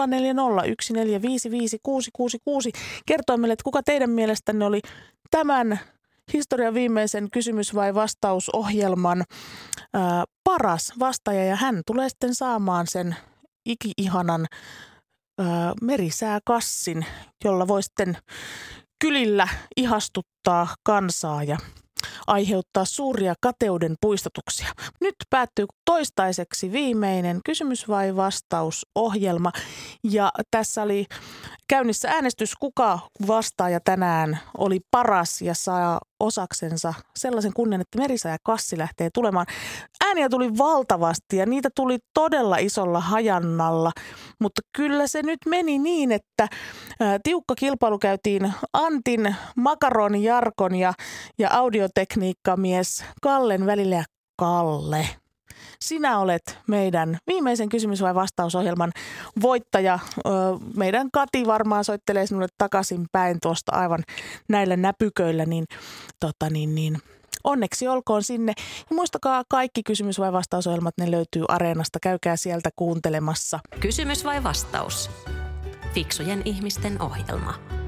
[SPEAKER 2] 0401455666. Kertoi meille, että kuka teidän mielestänne oli tämän historian viimeisen kysymys- vai vastausohjelman paras vastaaja, ja hän tulee sitten saamaan sen iki-ihanan merisääkassin, jolla voi sitten kylillä ihastuttaa kansaa ja aiheuttaa suuria kateuden puistatuksia. Nyt päättyy toistaiseksi viimeinen kysymys- vai vastausohjelma. Ja tässä oli käynnissä äänestys, kuka vastaaja tänään oli paras ja saa osaksensa sellaisen kunnian, että merisääkassi lähtee tulemaan. Ääniä tuli valtavasti ja niitä tuli todella isolla hajannalla, mutta kyllä se nyt meni niin, että tiukka kilpailu käytiin Antin, Makaron, Jarkon ja audiotekniikkamies Kallen välillä. Ja Kalle, sinä olet meidän viimeisen kysymys- vai vastausohjelman voittaja. Meidän Kati varmaan soittelee sinulle takaisin päin tuosta aivan näillä näpyköillä, niin onneksi olkoon sinne. Ja muistakaa, kaikki kysymys- vai vastausohjelmat, ne löytyy Areenasta. Käykää sieltä kuuntelemassa.
[SPEAKER 1] Kysymys vai vastaus? Fiksujen ihmisten ohjelma.